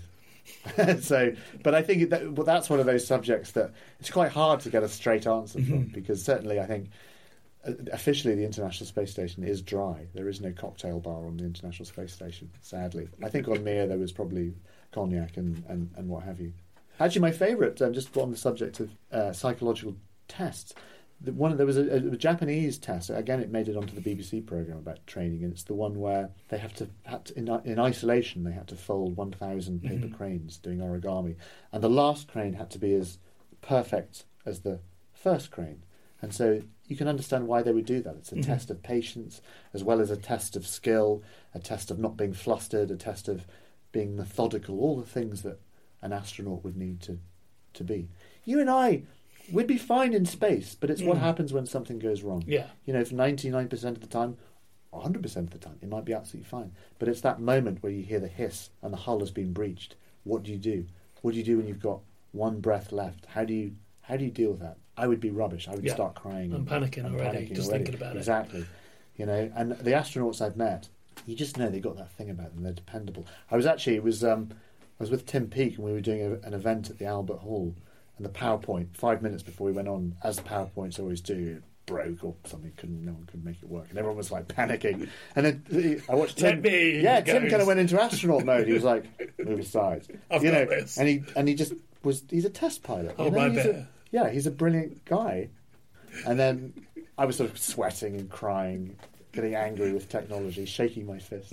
So, but I think that, well, that's one of those subjects that it's quite hard to get a straight answer from, because certainly I think officially the International Space Station is dry. There is no cocktail bar on the International Space Station, sadly. I think on Mir there was probably cognac and, and, and what have you. Actually, my favourite, um, just on the subject of uh, psychological tests, the one there was a, a Japanese test. Again, it made it onto the B B C programme about training, and it's the one where they have to, had to in, in isolation, they had to fold one thousand paper mm-hmm. cranes doing origami, and the last crane had to be as perfect as the first crane. And so you can understand why they would do that. It's a mm-hmm. test of patience, as well as a test of skill, a test of not being flustered, a test of being methodical, all the things that an astronaut would need to to be. You and I, we'd be fine in space, but it's Mm. what happens when something goes wrong. Yeah. You know, if ninety-nine percent of the time, one hundred percent of the time, it might be absolutely fine. But it's that moment where you hear the hiss and the hull has been breached. What do you do? What do you do when you've got one breath left? How do you how do you deal with that? I would be rubbish. I would Yeah. start crying. I'm panicking and already, panicking just already. thinking about it. Exactly. You know, and the astronauts I've met, you just know they got that thing about them. They're dependable. I was actually, it was, um, I was with Tim Peake and we were doing a, an event at the Albert Hall, and the PowerPoint, five minutes before we went on, as the PowerPoints always do, it broke or something. Couldn't, no one could make it work, and everyone was like panicking. And then I watched Tim. Let me, yeah, he Tim goes. kind of went into astronaut mode. He was like, move aside. I've you got know, this. and he and he just was. He's a test pilot. Oh, you know? my he's a- bear. Yeah, he's a brilliant guy. And then I was sort of sweating and crying, getting angry with technology, shaking my fist.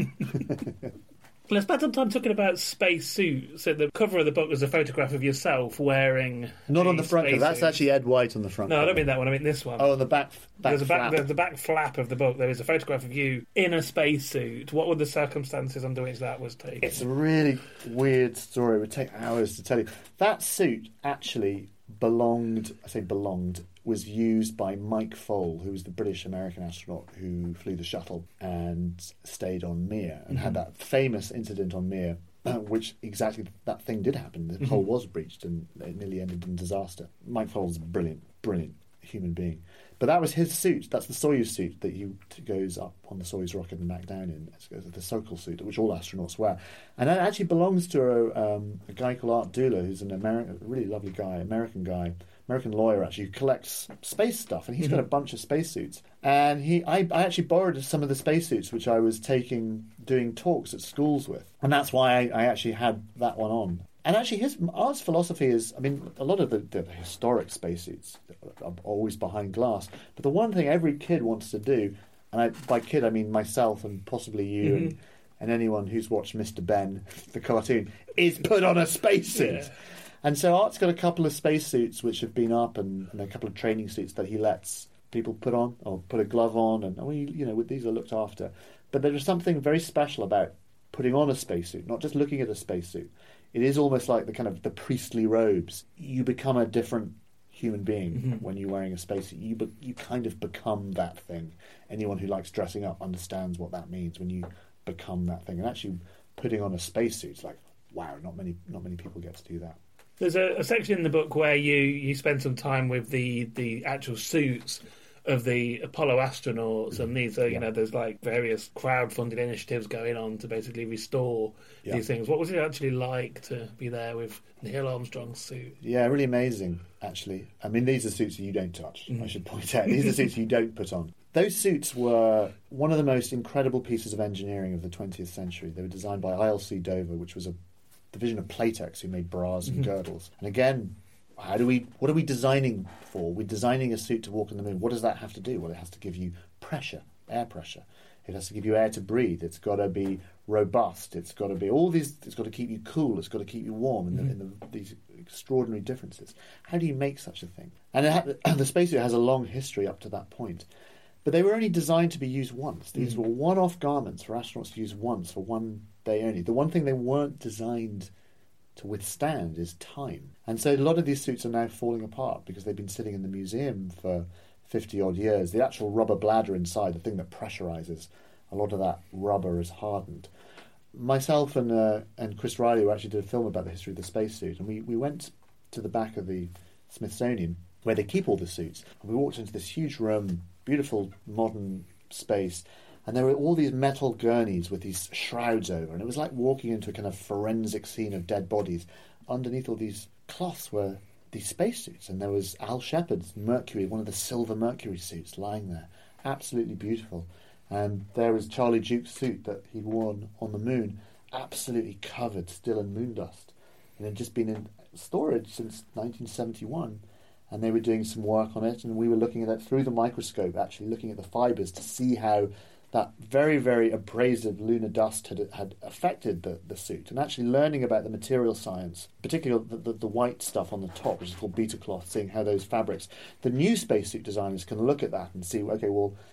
Let's spend some time talking about space suits. So the cover of the book was a photograph of yourself wearing. Not a on the front cover. That's spacesuit. actually Ed White on the front No, I cover. don't mean that one. I mean this one. Oh, on the back, back There's a back, flap. there's the back flap of the book. There is a photograph of you in a spacesuit. What were the circumstances under which that was taken? It's a really weird story. It would take hours to tell you. That suit actually belonged, I say belonged, was used by Mike Foale, who was the British-American astronaut who flew the shuttle and stayed on Mir and had that famous incident on Mir, uh, which exactly that thing did happen. The hull was breached and it nearly ended in disaster. Mike Foale's a brilliant, brilliant human being. But that was his suit. That's the Soyuz suit that he t- goes up on the Soyuz rocket and back down in. It's the Sokol suit, which all astronauts wear. And that actually belongs to a, um, a guy called Art Dula, who's an American, a really lovely guy, American guy, American lawyer actually, who collects space stuff. And he's got a bunch of spacesuits. And he, I, I actually borrowed some of the spacesuits, which I was taking, doing talks at schools with. And that's why I, I actually had that one on. And actually, his Art's philosophy is, I mean, a lot of the, the historic spacesuits are always behind glass. But the one thing every kid wants to do, and I, by kid I mean myself and possibly you Mm-hmm. and, and anyone who's watched Mister Ben, the cartoon, is put on a spacesuit. Yeah. And so Art's got a couple of spacesuits which have been up, and, and a couple of training suits that he lets people put on or put a glove on, and we, you know, these are looked after. But there is something very special about putting on a spacesuit, not just looking at a spacesuit. It is almost like the kind of the priestly robes. You become a different human being Mm-hmm. when you're wearing a spacesuit. You be, you kind of become that thing. Anyone who likes dressing up understands what that means when you become that thing. And actually, putting on a spacesuit is like, wow, not many not many people get to do that. There's a, a section in the book where you, you spend some time with the, the actual suits of the Apollo astronauts, and these are, you Yeah. know, there's like various crowd-funded initiatives going on to basically restore Yeah. these things. What was it actually like to be there with Neil Armstrong's suit? Yeah, really amazing, actually. I mean, these are suits that you don't touch, I should point out. These are suits you don't put on. Those suits were one of the most incredible pieces of engineering of the twentieth century. They were designed by I L C Dover, which was a division of Playtex who made bras and girdles. And again, how do we? What are we designing for? We're designing a suit to walk on the moon. What does that have to do? Well, it has to give you pressure, air pressure. It has to give you air to breathe. It's got to be robust. It's got to be all these. It's got to keep you cool. It's got to keep you warm. And, the, and the, these extraordinary differences. How do you make such a thing? And it ha- the spacesuit has a long history up to that point. But they were only designed to be used once. These were one-off garments for astronauts to use once for one day only. The one thing they weren't designed to withstand is time. And so a lot of these suits are now falling apart because they've been sitting in the museum for fifty-odd years. The actual rubber bladder inside, the thing that pressurizes, a lot of that rubber is hardened. Myself and uh, and Chris Riley actually did a film about the history of the spacesuit, and we, we went to the back of the Smithsonian where they keep all the suits. And we walked into this huge room, beautiful modern space, and there were all these metal gurneys with these shrouds over, and it was like walking into a kind of forensic scene of dead bodies. Underneath all these cloths were these spacesuits, and there was Al Shepard's Mercury, one of the silver Mercury suits, lying there, absolutely beautiful. And there was Charlie Duke's suit that he'd worn on the moon, absolutely covered still in moon dust, and had just been in storage since nineteen seventy-one. And they were doing some work on it, and we were looking at it through the microscope, actually looking at the fibres to see how that very, very abrasive lunar dust had had affected the, the suit, and actually learning about the material science, particularly the, the, the white stuff on the top, which is called beta cloth, seeing how those fabrics, the new spacesuit designers can look at that and see, okay, well,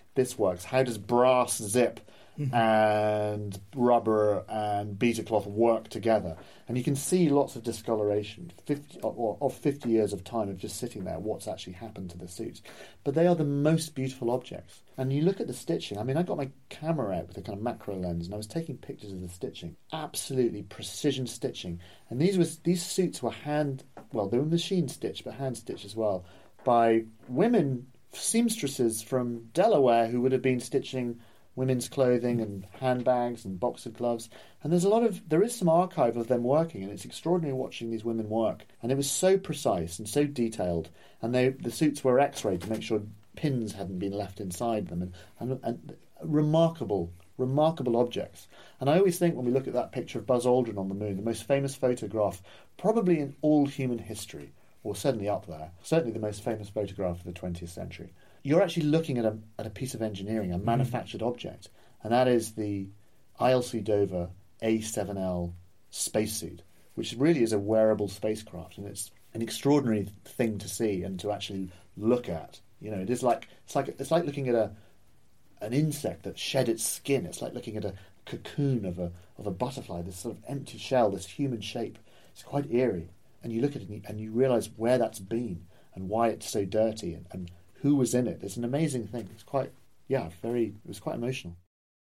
this works? How does brass zip and rubber and beta cloth work together? And you can see lots of discoloration fifty, or, or fifty years of time of just sitting there, what's actually happened to the suits. But they are the most beautiful objects. And you look at the stitching. I mean, I got my camera out with a kind of macro lens and I was taking pictures of the stitching. Absolutely precision stitching. And these was these suits were hand, well, they were machine stitched, but hand stitched as well, by women seamstresses from Delaware who would have been stitching women's clothing and handbags and boxer gloves. And there's a lot of, there is some archive of them working, and it's extraordinary watching these women work. And it was so precise and so detailed, and they, the suits were x-rayed to make sure pins hadn't been left inside them, and, and, and remarkable, remarkable objects. And I always think when we look at that picture of Buzz Aldrin on the moon, the most famous photograph probably in all human history, or certainly up there, certainly the most famous photograph of the twentieth century. You're actually looking at a at a piece of engineering, a manufactured mm. object, and that is the I L C Dover A seven L spacesuit, which really is a wearable spacecraft, and it's an extraordinary thing to see and to actually look at. You know, it is like it's like it's like looking at a an insect that shed its skin. It's like looking at a cocoon of a of a butterfly, this sort of empty shell, this human shape. It's quite eerie, and you look at it and you, and you realise where that's been and why it's so dirty and. and who was in it. It's an amazing thing. It's quite, yeah, very, it was quite emotional.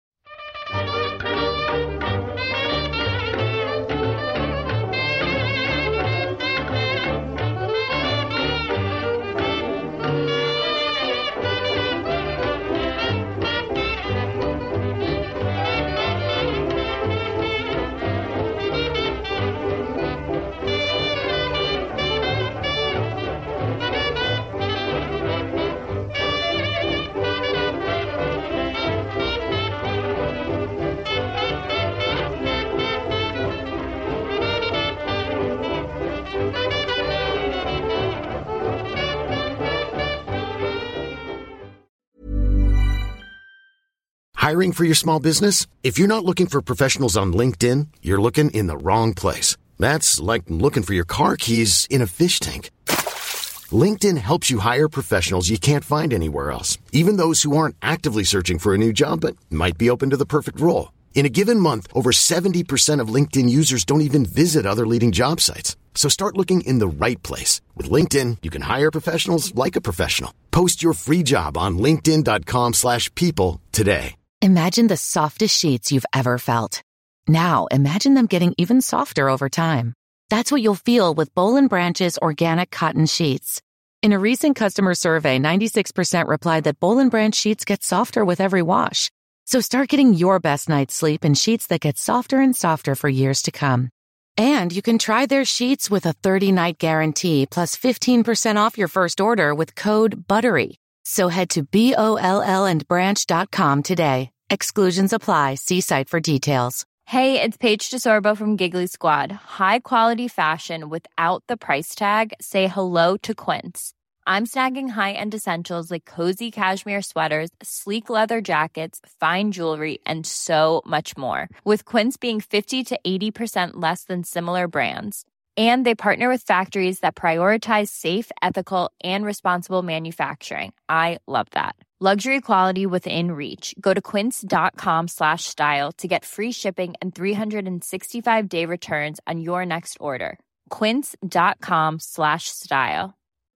Hiring for your small business? If you're not looking for professionals on LinkedIn, you're looking in the wrong place. That's like looking for your car keys in a fish tank. LinkedIn helps you hire professionals you can't find anywhere else, even those who aren't actively searching for a new job but might be open to the perfect role. In a given month, over seventy percent of LinkedIn users don't even visit other leading job sites. So start looking in the right place. With LinkedIn, you can hire professionals like a professional. Post your free job on linkedin.com slash people today. Imagine the softest sheets you've ever felt. Now imagine them getting even softer over time. That's what you'll feel with Boll and Branch's organic cotton sheets. In a recent customer survey, ninety-six percent replied that Boll and Branch sheets get softer with every wash. So start getting your best night's sleep in sheets that get softer and softer for years to come. And you can try their sheets with a thirty-night guarantee plus fifteen percent off your first order with code BUTTERY. So head to B O L L and branch dot com today. Exclusions apply. See site for details. Hey, it's Paige DeSorbo from Giggly Squad. High quality fashion without the price tag. Say hello to Quince. I'm snagging high-end essentials like cozy cashmere sweaters, sleek leather jackets, fine jewelry, and so much more. With Quince being fifty to eighty percent less than similar brands. And they partner with factories that prioritize safe, ethical, and responsible manufacturing. I love that. Luxury quality within reach. Go to quince.com slash style to get free shipping and three sixty-five day returns on your next order. Quince.com slash style.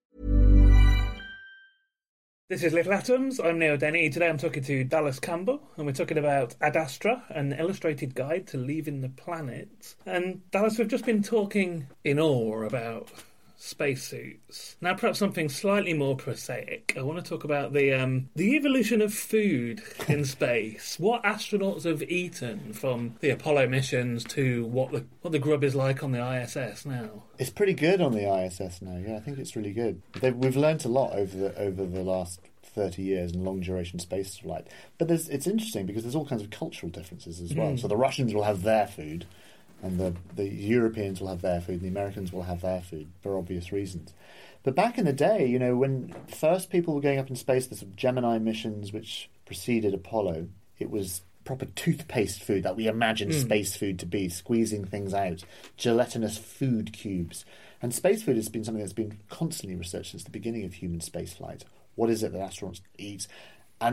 This is Little Atoms. I'm Neil Denny. Today I'm talking to Dallas Campbell, and we're talking about Ad Astra, an illustrated guide to leaving the planet. And Dallas, we've just been talking in awe about spacesuits. Now, perhaps something slightly more prosaic. I want to talk about the um, the evolution of food in space. What astronauts have eaten from the Apollo missions to what the what the grub is like on the I S S now. It's pretty good on the I S S now. Yeah, I think it's really good. They've, we've learnt a lot over the over the last thirty years in long duration space flight. But there's, it's interesting because there's all kinds of cultural differences as well. Mm. So the Russians will have their food, and the, the Europeans will have their food, and the Americans will have their food for obvious reasons. But back in the day, you know, when first people were going up in space, the sort of Gemini missions which preceded Apollo, it was proper toothpaste food that we imagine mm. space food to be, squeezing things out, gelatinous food cubes. And space food has been something that's been constantly researched since the beginning of human spaceflight. What is it that astronauts eat? And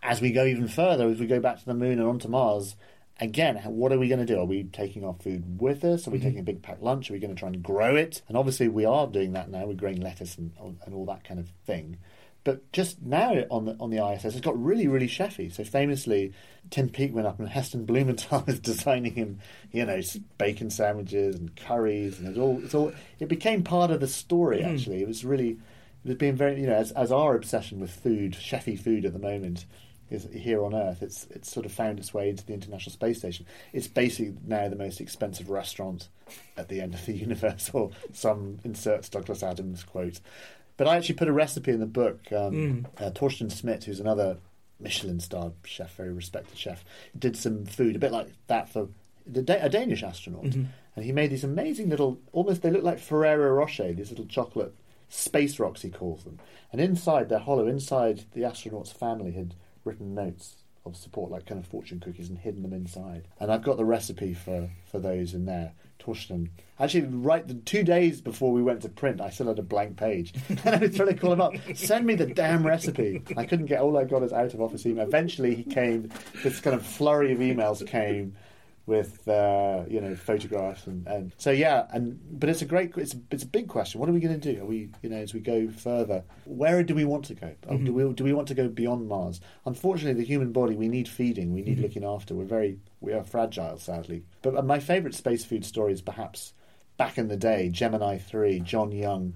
as we go even further, as we go back to the moon and onto Mars, again, what are we going to do? Are we taking our food with us? Are we mm-hmm. taking a big packed lunch? Are we going to try and grow it? And obviously we are doing that now. We're growing lettuce and, and all that kind of thing. But just now on the on the I S S, it's got really, really chefy. So famously, Tim Peake went up and Heston Blumenthal was designing him, you know, bacon sandwiches and curries, and it's all it's all. It became part of the story. Mm. Actually, it was really, it was being very, you know, as as our obsession with food, chefy food at the moment is here on Earth. It's it's sort of found its way into the International Space Station. It's basically now the most expensive restaurant at the end of the universe, or some inserts Douglas Adams quote. But I actually put a recipe in the book. Um, mm. uh, Torsten Smit, who's another Michelin-starred chef, very respected chef, did some food a bit like that for the da- a Danish astronaut. Mm-hmm. And he made these amazing little, almost they look like Ferrero Rocher, these little chocolate space rocks, he calls them. And inside, they're hollow, inside the astronaut's family had written notes of support, like kind of fortune cookies, and hidden them inside. And I've got the recipe for, for those in there. Torsten. Actually, right the two days before we went to print, I still had a blank page. And I was trying to call him up, send me the damn recipe. I couldn't get, all I got is out of office email. Eventually he came, this kind of flurry of emails came with, uh, you know, photographs. And, and so, yeah, and but it's a great, it's a, it's a big question. What are we going to do? Are we, you know, as we go further, where do we want to go? Mm-hmm. Do we do we want to go beyond Mars? Unfortunately, the human body, we need feeding, we need mm-hmm. looking after. We're very, we are fragile, sadly. But my favourite space food story is perhaps back in the day, Gemini three, John Young.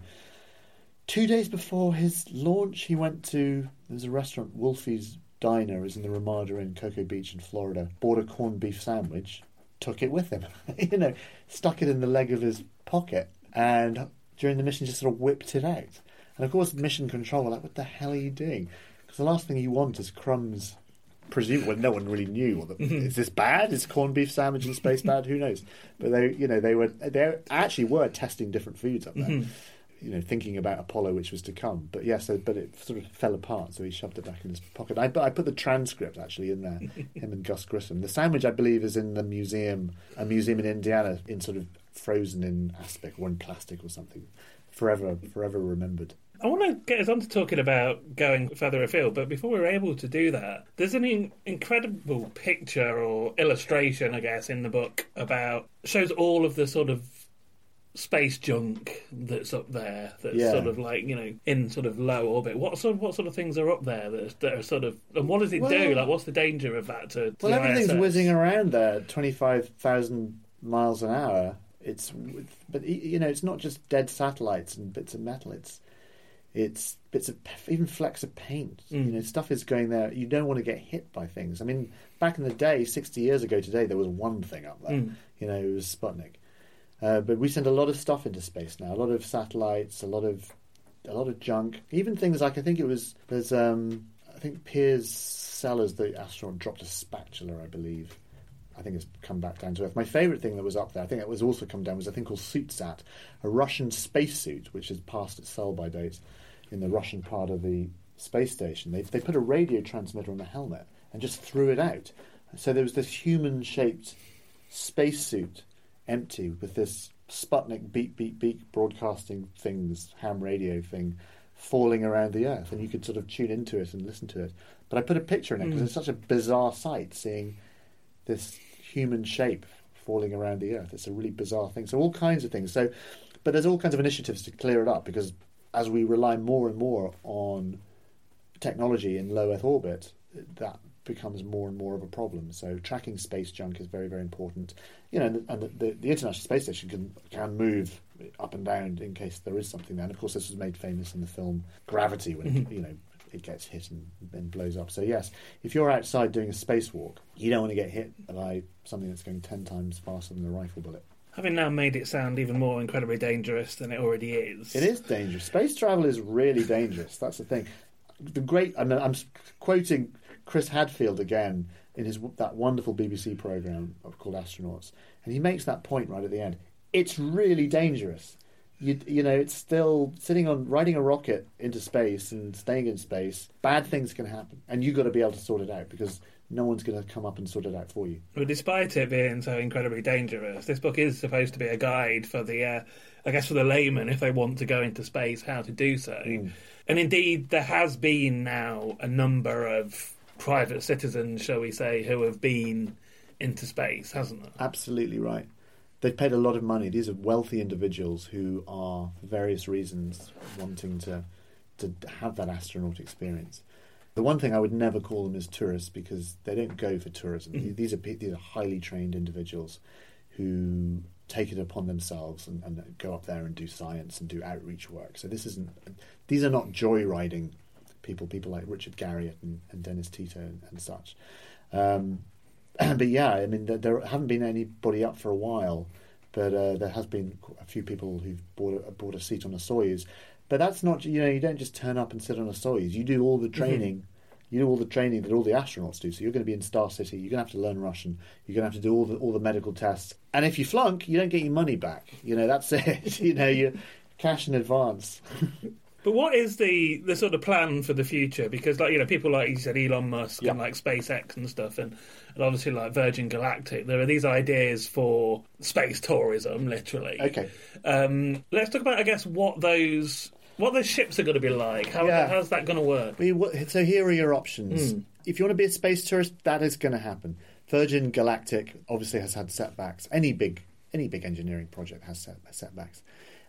Two days before his launch, he went to, there's a restaurant, Wolfie's Diner, is in the Ramada in Cocoa Beach in Florida, bought a corned beef sandwich, took it with him, you know, stuck it in the leg of his pocket, and during the mission just sort of whipped it out. And of course, mission control were like, what the hell are you doing? Because the last thing you want is crumbs. Presumably, well, no one really knew. What the, is this bad? Is corned beef sandwich in space bad? Who knows? But they, you know, they were they actually were testing different foods up there. Mm-hmm. You know, thinking about Apollo, which was to come. But yes, yeah, so, but it sort of fell apart, so he shoved it back in his pocket. I, I put the transcript actually in there. Him and Gus Grissom. The sandwich, I believe, is in the museum, a museum in Indiana, in sort of frozen in aspic or in plastic or something. Forever, forever remembered. I want to get us on to talking about going further afield, but before we're able to do that, there's an in- incredible picture or illustration, I guess, in the book about, shows all of the sort of space junk that's up there, that's yeah. sort of like, you know, in sort of low orbit. What sort of, what sort of things are up there that, that are sort of, and what does it well, do? Like, what's the danger of that to, to Well, everything's I S S? Whizzing around there, twenty-five thousand miles an hour. It's, but, you know, it's not just dead satellites and bits of metal, it's It's bits of, even flecks of paint. Mm. You know, stuff is going there. You don't want to get hit by things. I mean, back in the day, sixty years ago today, there was one thing up there. Mm. You know, it was Sputnik. Uh, but we send a lot of stuff into space now. A lot of satellites, a lot of a lot of junk. Even things like, I think it was, there's, um, I think Piers Sellers, the astronaut, dropped a spatula, I believe. I think it's come back down to Earth. My favourite thing that was up there, I think that was also come down, was a thing called SuitSat, a Russian spacesuit, which has passed its sell-by date in the Russian part of the space station. They they put a radio transmitter on the helmet and just threw it out. So there was this human-shaped spacesuit, empty, with this Sputnik beep, beep, beep broadcasting things, ham radio thing, falling around the Earth. And you could sort of tune into it and listen to it. But I put a picture in it because mm. it's such a bizarre sight, seeing this human shape falling around the Earth. It's a really bizarre thing. So all kinds of things. So, but there's all kinds of initiatives to clear it up, because as we rely more and more on technology in low Earth orbit, that becomes more and more of a problem. So tracking space junk is very, very important. You know, and, the, and the, the, the International Space Station can can move up and down in case there is something there. And of course, this was made famous in the film Gravity, when mm-hmm. it, you know, it gets hit and then blows up. So yes, if you're outside doing a spacewalk, you don't want to get hit by something that's going ten times faster than a rifle bullet. Having now made it sound even more incredibly dangerous than it already is. It is dangerous. Space travel is really dangerous. That's the thing. The great, I mean, I'm quoting Chris Hadfield again in his that wonderful B B C programme called Astronauts, and he makes that point right at the end. It's really dangerous. You, you know, it's still sitting on, riding a rocket into space and staying in space. Bad things can happen, and you've got to be able to sort it out, because no one's going to come up and sort it out for you. Well, despite it being so incredibly dangerous, this book is supposed to be a guide for the, uh, I guess, for the layman, if they want to go into space, how to do so. Mm. And indeed, there has been now a number of private citizens, shall we say, who have been into space, hasn't there? Absolutely right. They've paid a lot of money. These are wealthy individuals who are, for various reasons, wanting to to have that astronaut experience. The one thing I would never call them is tourists, because they don't go for tourism. Mm-hmm. These are these are highly trained individuals who take it upon themselves and, and go up there and do science and do outreach work. So this isn't; these are not joyriding people. People like Richard Garriott and, and Dennis Tito and, and such. Um, but yeah, I mean, there, there haven't been anybody up for a while, but uh, there has been a few people who've bought a, bought a seat on a Soyuz. But that's not, you know, you don't just turn up and sit on a Soyuz. You do all the training. Mm-hmm. You do all the training that all the astronauts do. So you're going to be in Star City. You're going to have to learn Russian. You're going to have to do all the all the medical tests. And if you flunk, you don't get your money back. You know, that's it. You know, you cash in advance. But what is the, the sort of plan for the future? Because, like, you know, people like you said, Elon Musk yeah. and like SpaceX and stuff, and, and obviously like Virgin Galactic, there are these ideas for space tourism, literally. Okay. Um, let's talk about, I guess, what those what those ships are going to be like. How yeah. how's that going to work? We, so here are your options. Mm. If you want to be a space tourist, that is going to happen. Virgin Galactic obviously has had setbacks. Any big any big engineering project has set, setbacks.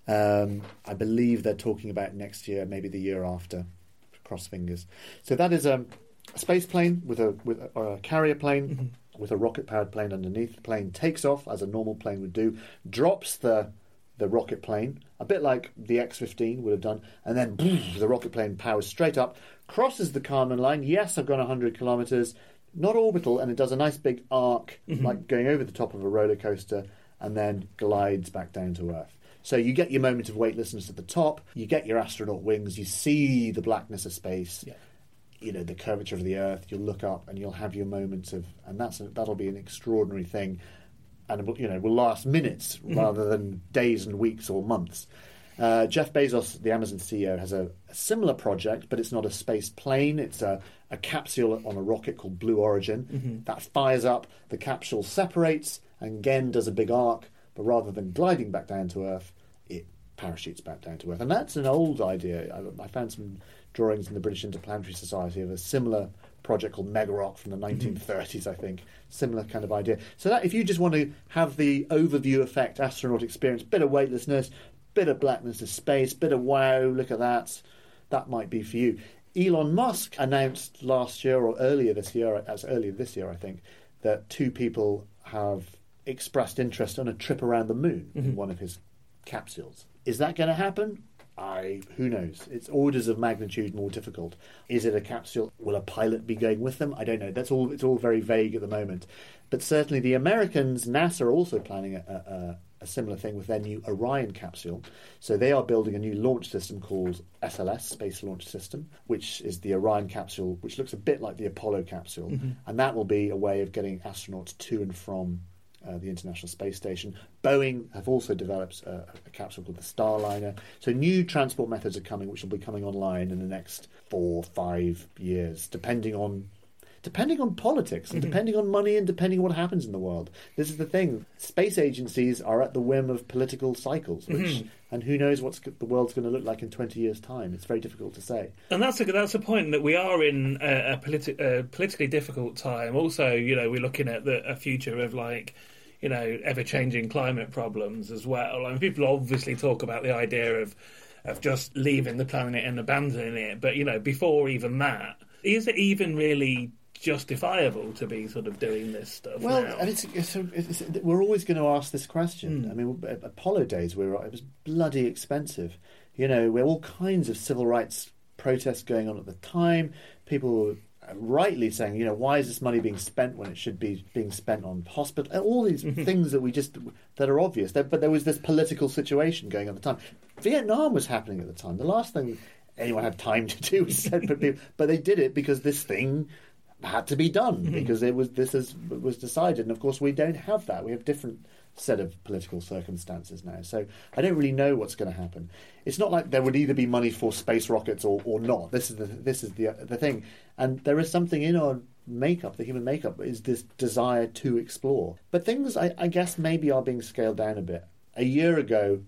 Um, I believe they're talking about next year, maybe the year after. Cross fingers. So that is a, a space plane with a with a, a carrier plane mm-hmm. with a rocket powered plane underneath. The plane takes off as a normal plane would do, drops the the rocket plane a bit like the X fifteen would have done, and then boom, the rocket plane powers straight up, crosses the Kármán line. Yes, I've gone one hundred kilometres, not orbital, and it does a nice big arc mm-hmm. like going over the top of a roller coaster, and then glides back down to Earth. So you get your moment of weightlessness at the top, you get your astronaut wings, you see the blackness of space, yeah. you know, the curvature of the Earth, you'll look up and you'll have your moments of, and that's a, that'll be an extraordinary thing, and it will, you know, will last minutes mm-hmm. rather than days and weeks or months. Uh, Jeff Bezos, the Amazon C E O, has a, a similar project, but it's not a space plane, it's a, a capsule on a rocket called Blue Origin mm-hmm. that fires up, the capsule separates, and again does a big arc, but rather than gliding back down to Earth, it parachutes back down to Earth. And that's an old idea. I, I found some drawings in the British Interplanetary Society of a similar project called Megarock from the nineteen thirties, I think. Similar kind of idea. So that if you just want to have the overview effect, astronaut experience, bit of weightlessness, bit of blackness of space, bit of wow, look at that, that might be for you. Elon Musk announced last year or earlier this year, as earlier this year, I think, that two people have expressed interest on a trip around the moon mm-hmm. in one of his capsules. Is that going to happen? I who knows? It's orders of magnitude more difficult. Is it a capsule? Will a pilot be going with them? I don't know. That's all. It's all very vague at the moment. But certainly the Americans, NASA, are also planning a, a, a similar thing with their new Orion capsule. So they are building a new launch system called S L S, Space Launch System, which is the Orion capsule, which looks a bit like the Apollo capsule, mm-hmm. and that will be a way of getting astronauts to and from Uh, the International Space Station. Boeing have also developed uh, a capsule called the Starliner. So new transport methods are coming, which will be coming online in the next four, five years, depending on depending on politics and mm-hmm. depending on money and depending on what happens in the world. This is the thing. Space agencies are at the whim of political cycles, which, mm-hmm. and who knows what the world's going to look like in twenty years' time. It's very difficult to say. And that's a, that's a point that we are in a, a, politi- a politically difficult time. Also, you know, we're looking at the, a future of, like, you know, ever-changing climate problems as well. I mean, people obviously talk about the idea of of just leaving the planet and abandoning it. But, you know, before even that, is it even really justifiable to be sort of doing this stuff well, now? and it's, it's, it's, we're always going to ask this question. Mm. I mean, Apollo days, we were, it was bloody expensive. You know, we had all kinds of civil rights protests going on at the time. People were rightly saying, you know, why is this money being spent when it should be being spent on hospital? All these things that we just that are obvious. But there was this political situation going on at the time. Vietnam was happening at the time. The last thing anyone had time to do was send people, but they did it because this thing had to be done mm-hmm. because it was this is, was decided. And of course, we don't have that. We have different set of political circumstances now. So I don't really know what's going to happen. It's not like there would either be money for space rockets or, or not. This is the this is the the thing. And there is something in our makeup, the human makeup, is this desire to explore. But things, I, I guess, maybe are being scaled down a bit. A year ago,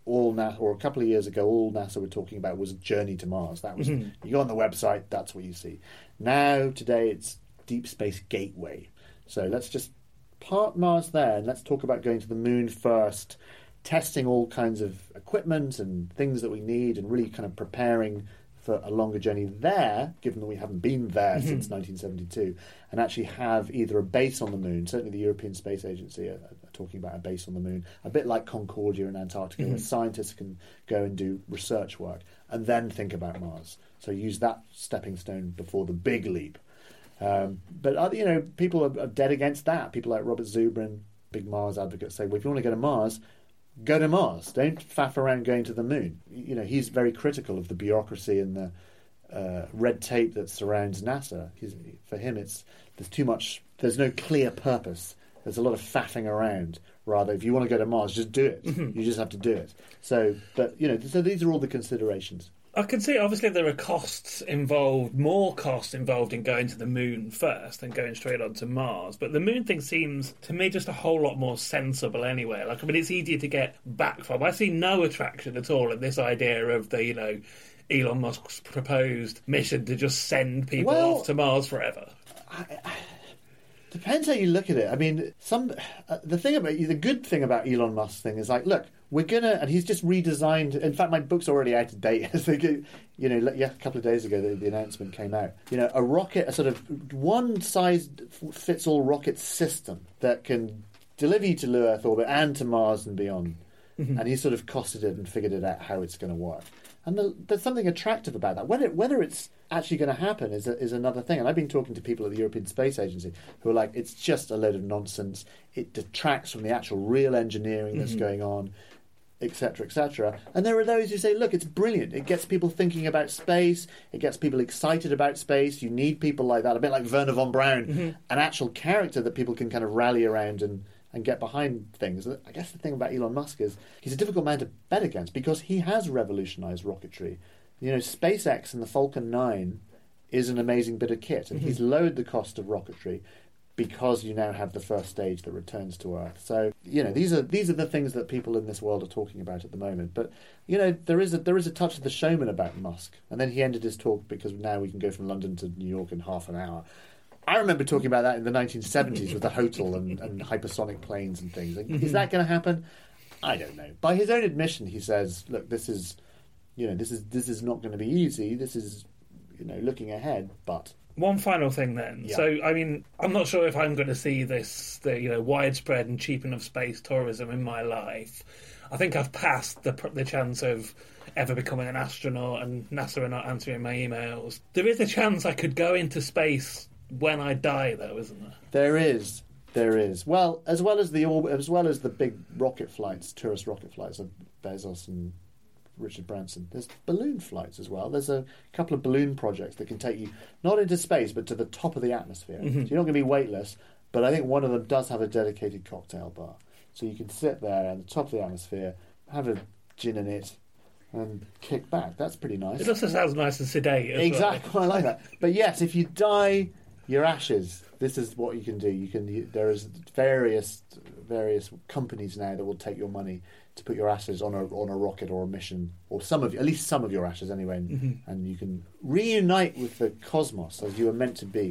all NASA, or a couple of years ago, all NASA were talking about was Journey to Mars. That was, mm-hmm. you go on the website, that's what you see. Now, today, it's Deep Space Gateway. So let's just park Mars there and let's talk about going to the moon first, testing all kinds of equipment and things that we need, and really kind of preparing for a longer journey there, given that we haven't been there mm-hmm. since nineteen seventy-two, and actually have either a base on the moon. Certainly the European Space Agency are, are talking about a base on the moon, a bit like Concordia in Antarctica, mm-hmm. where scientists can go and do research work and then think about Mars. So use that stepping stone before the big leap. Um, but, uh, you know, people are, are dead against that. People like Robert Zubrin, big Mars advocates, say, well, if you want to go to Mars, go to Mars. Don't faff around going to the moon. You know, he's very critical of the bureaucracy and the uh, red tape that surrounds NASA. He's, for him, it's there's too much. There's no clear purpose. There's a lot of faffing around. Rather, if you want to go to Mars, just do it. Mm-hmm. You just have to do it. So, but you know, so these are all the considerations. I can see, obviously, there are costs involved, more costs involved in going to the moon first than going straight on to Mars. But the moon thing seems, to me, just a whole lot more sensible anyway. Like, I mean, it's easier to get back from. I see no attraction at all in this idea of the, you know, Elon Musk's proposed mission to just send people well, off to Mars forever. I, I, depends how you look at it. I mean, some uh, the thing about the good thing about Elon Musk's thing is like, look, we're gonna, and he's just redesigned. In fact, my book's already out of date. As they get, you know, yeah, a couple of days ago, the, the announcement came out. You know, a rocket, a sort of one size fits all rocket system that can deliver you to low Earth orbit and to Mars and beyond. Mm-hmm. And he sort of costed it and figured it out how it's going to work. And the, there's something attractive about that. Whether whether it's actually going to happen is a, is another thing. And I've been talking to people at the European Space Agency who are like, it's just a load of nonsense. It detracts from the actual real engineering that's mm-hmm. going on, et cetera, et cetera. And there are those who say, look, it's brilliant. It gets people thinking about space. It gets people excited about space. You need people like that, a bit like Wernher von Braun, mm-hmm. an actual character that people can kind of rally around and, and get behind things. I guess the thing about Elon Musk is he's a difficult man to bet against because he has revolutionised rocketry. You know, SpaceX and the Falcon nine is an amazing bit of kit, and mm-hmm. he's lowered the cost of rocketry because you now have the first stage that returns to Earth. So, you know, these are these are the things that people in this world are talking about at the moment. But, you know, there is a there is a touch of the showman about Musk. And then he ended his talk because now we can go from London to New York in half an hour. I remember talking about that in the nineteen seventies with the Hotel and, and hypersonic planes and things. Like, mm-hmm. Is that going to happen? I don't know. By his own admission, he says, look, this is, you know, this is this is not going to be easy. This is, you know, looking ahead, but... One final thing then. Yeah. So, I mean, I'm not sure if I'm going to see this, the, you know, widespread and cheapening of space tourism in my life. I think I've passed the the chance of ever becoming an astronaut, and NASA are not answering my emails. There is a chance I could go into space when I die, though, isn't there? There is. There is. Well, as well as the as well as the big rocket flights, tourist rocket flights of Bezos and Richard Branson, there's balloon flights as well. There's a couple of balloon projects that can take you not into space but to the top of the atmosphere. Mm-hmm. So you're not going to be weightless, but I think one of them does have a dedicated cocktail bar. So you can sit there at the top of the atmosphere, have a gin in it, and kick back. That's pretty nice. It also sounds nice and sedate as exactly, well. I like that. But yes, if you die, your ashes, this is what you can do. You can. You, there is various various companies now that will take your money to put your ashes on a on a rocket or a mission, or some of at least some of your ashes anyway, and, mm-hmm. and you can reunite with the cosmos as you were meant to be.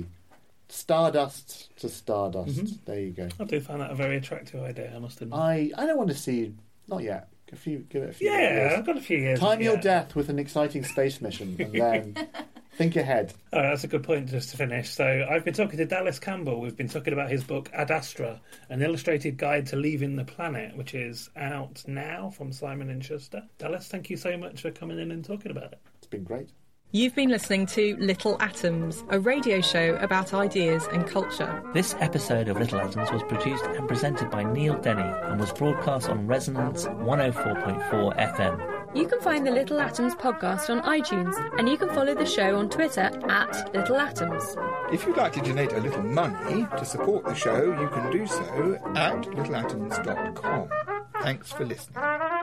Stardust to stardust. Mm-hmm. There you go. I do find that a very attractive idea, I must admit. I, I don't want to see not yet. A few, give it a few. Yeah, years. I've got a few years. Time yeah. your death with an exciting space mission, and then think ahead. Oh, that's a good point just to finish. So I've been talking to Dallas Campbell. We've been talking about his book Ad Astra, an illustrated guide to leaving the planet, which is out now from Simon and Schuster. Dallas, thank you so much for coming in and talking about it. It's been great. You've been listening to Little Atoms, a radio show about ideas and culture. This episode of Little Atoms was produced and presented by Neil Denny and was broadcast on Resonance one oh four point four F M. You can find the Little Atoms podcast on iTunes, and you can follow the show on Twitter at Little Atoms. If you'd like to donate a little money to support the show, you can do so at little atoms dot com. Thanks for listening.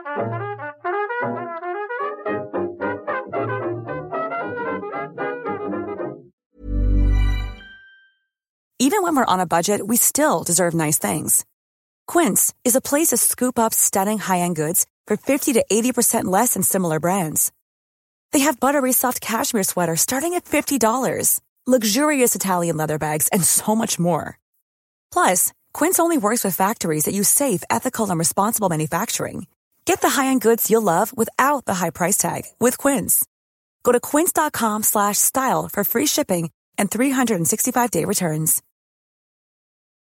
Even when we're on a budget, we still deserve nice things. Quince is a place to scoop up stunning high-end goods for fifty to eighty percent less than similar brands. They have buttery soft cashmere sweaters starting at fifty dollars, luxurious Italian leather bags, and so much more. Plus, Quince only works with factories that use safe, ethical, and responsible manufacturing. Get the high-end goods you'll love without the high price tag with Quince. Go to quince.com slash style for free shipping and three sixty-five day returns.